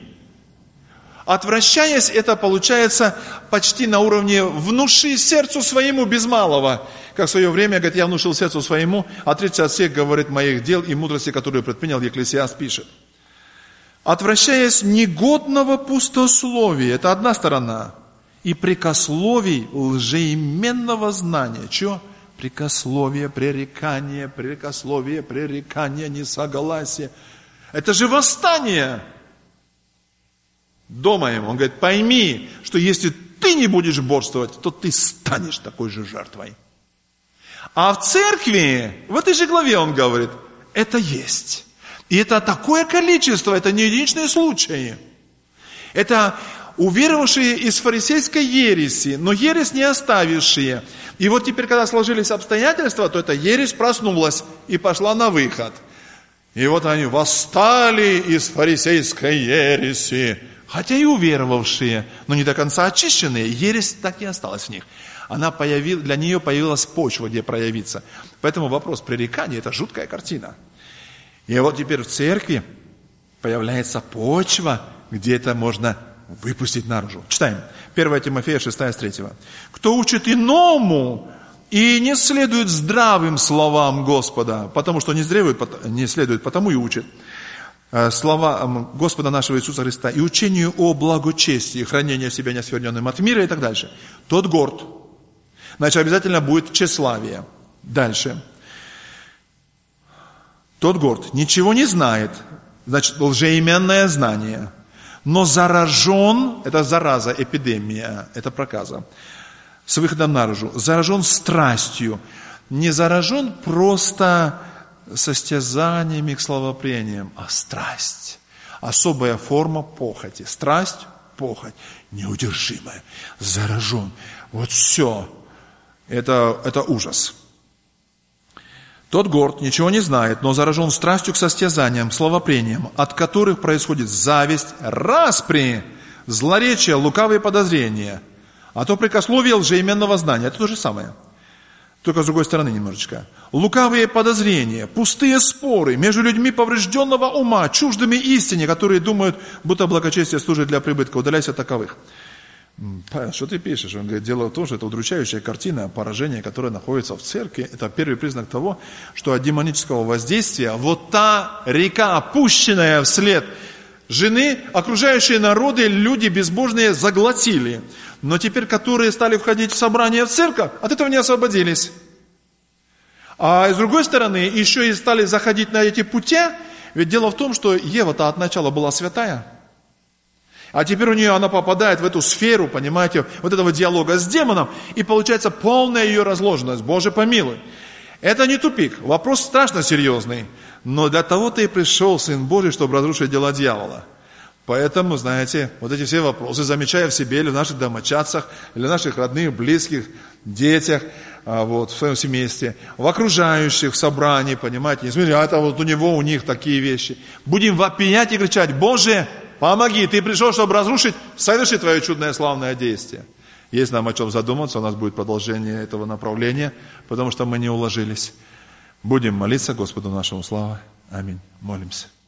Отвращаясь, это получается почти на уровне внуши сердцу своему без малого. Как в свое время, говорит, я внушил сердцу своему, отречься от всех, говорит, моих дел и мудрости, которые предпринял, Екклесиаст пишет. Отвращаясь негодного пустословия, это одна сторона, и прикословий лжеименного знания. Чего? Прикословие, пререкание, несогласие. Это же восстание. Думаем, он говорит, пойми, что если ты не будешь борствовать, то ты станешь такой же жертвой. А в церкви, в этой же главе он говорит, это есть. И это такое количество, это не единичные случаи. Это уверовавшие из фарисейской ереси, но ересь не оставившие. И вот теперь, когда сложились обстоятельства, то эта ересь проснулась и пошла на выход. И вот они восстали из фарисейской ереси. Хотя и уверовавшие, но не до конца очищенные, ересь так и осталась в них. Для нее появилась почва, где проявиться. Поэтому вопрос пререкания – это жуткая картина. И вот теперь в церкви появляется почва, где это можно выпустить наружу. Читаем. 1 Тимофея 6:3. «Кто учит иному и не следует здравым словам Господа, потому что не следует, потому и учит, слова Господа нашего Иисуса Христа, и учению о благочестии, хранению себя неоскверненным от мира» и так дальше. Тот горд. Значит, обязательно будет тщеславие. Дальше. Тот горд ничего не знает, значит, лжеименное знание, но заражен, это зараза, эпидемия, это проказа, с выходом наружу, заражен страстью, не заражен просто состязаниями к словопрениям, а страсть, особая форма похоти, страсть, похоть, неудержимая, заражен, вот все, это ужас. Тот горд ничего не знает, но заражен страстью к состязаниям, словопрениям, от которых происходит зависть, распри, злоречие, лукавые подозрения. А то прикословие лжеименного знания, это то же самое. Только с другой стороны немножечко. Лукавые подозрения, пустые споры между людьми поврежденного ума, чуждыми истине, которые думают, будто благочестие служит для прибытка. Удаляйся от таковых. Павел, что ты пишешь? Он говорит, дело в том, что это удручающая картина поражения, которое находится в церкви. Это первый признак того, что от демонического воздействия вот та река, опущенная вслед жены, окружающие народы, люди безбожные заглотили. Но теперь, которые стали входить в собрание в церковь, от этого не освободились. А с другой стороны, еще и стали заходить на эти пути. Ведь дело в том, что Ева-то от начала была святая. А теперь у нее она попадает в эту сферу, понимаете, вот этого диалога с демоном, и получается полная ее разложенность. Боже помилуй. Это не тупик, вопрос страшно серьезный. Но для того-то и пришел Сын Божий, чтобы разрушить дела дьявола. Поэтому, знаете, вот эти все вопросы, замечая в себе или в наших домочадцах, или в наших родных, близких, детях, вот, в своем семействе, в окружающих, в собрании, понимаете, не смотрите, это вот у них такие вещи. Будем вопиять и кричать, Боже, помоги, ты пришел, чтобы разрушить, соверши твое чудное славное действие. Есть нам о чем задуматься, у нас будет продолжение этого направления, потому что мы не уложились. Будем молиться Господу нашему славы. Аминь. Молимся.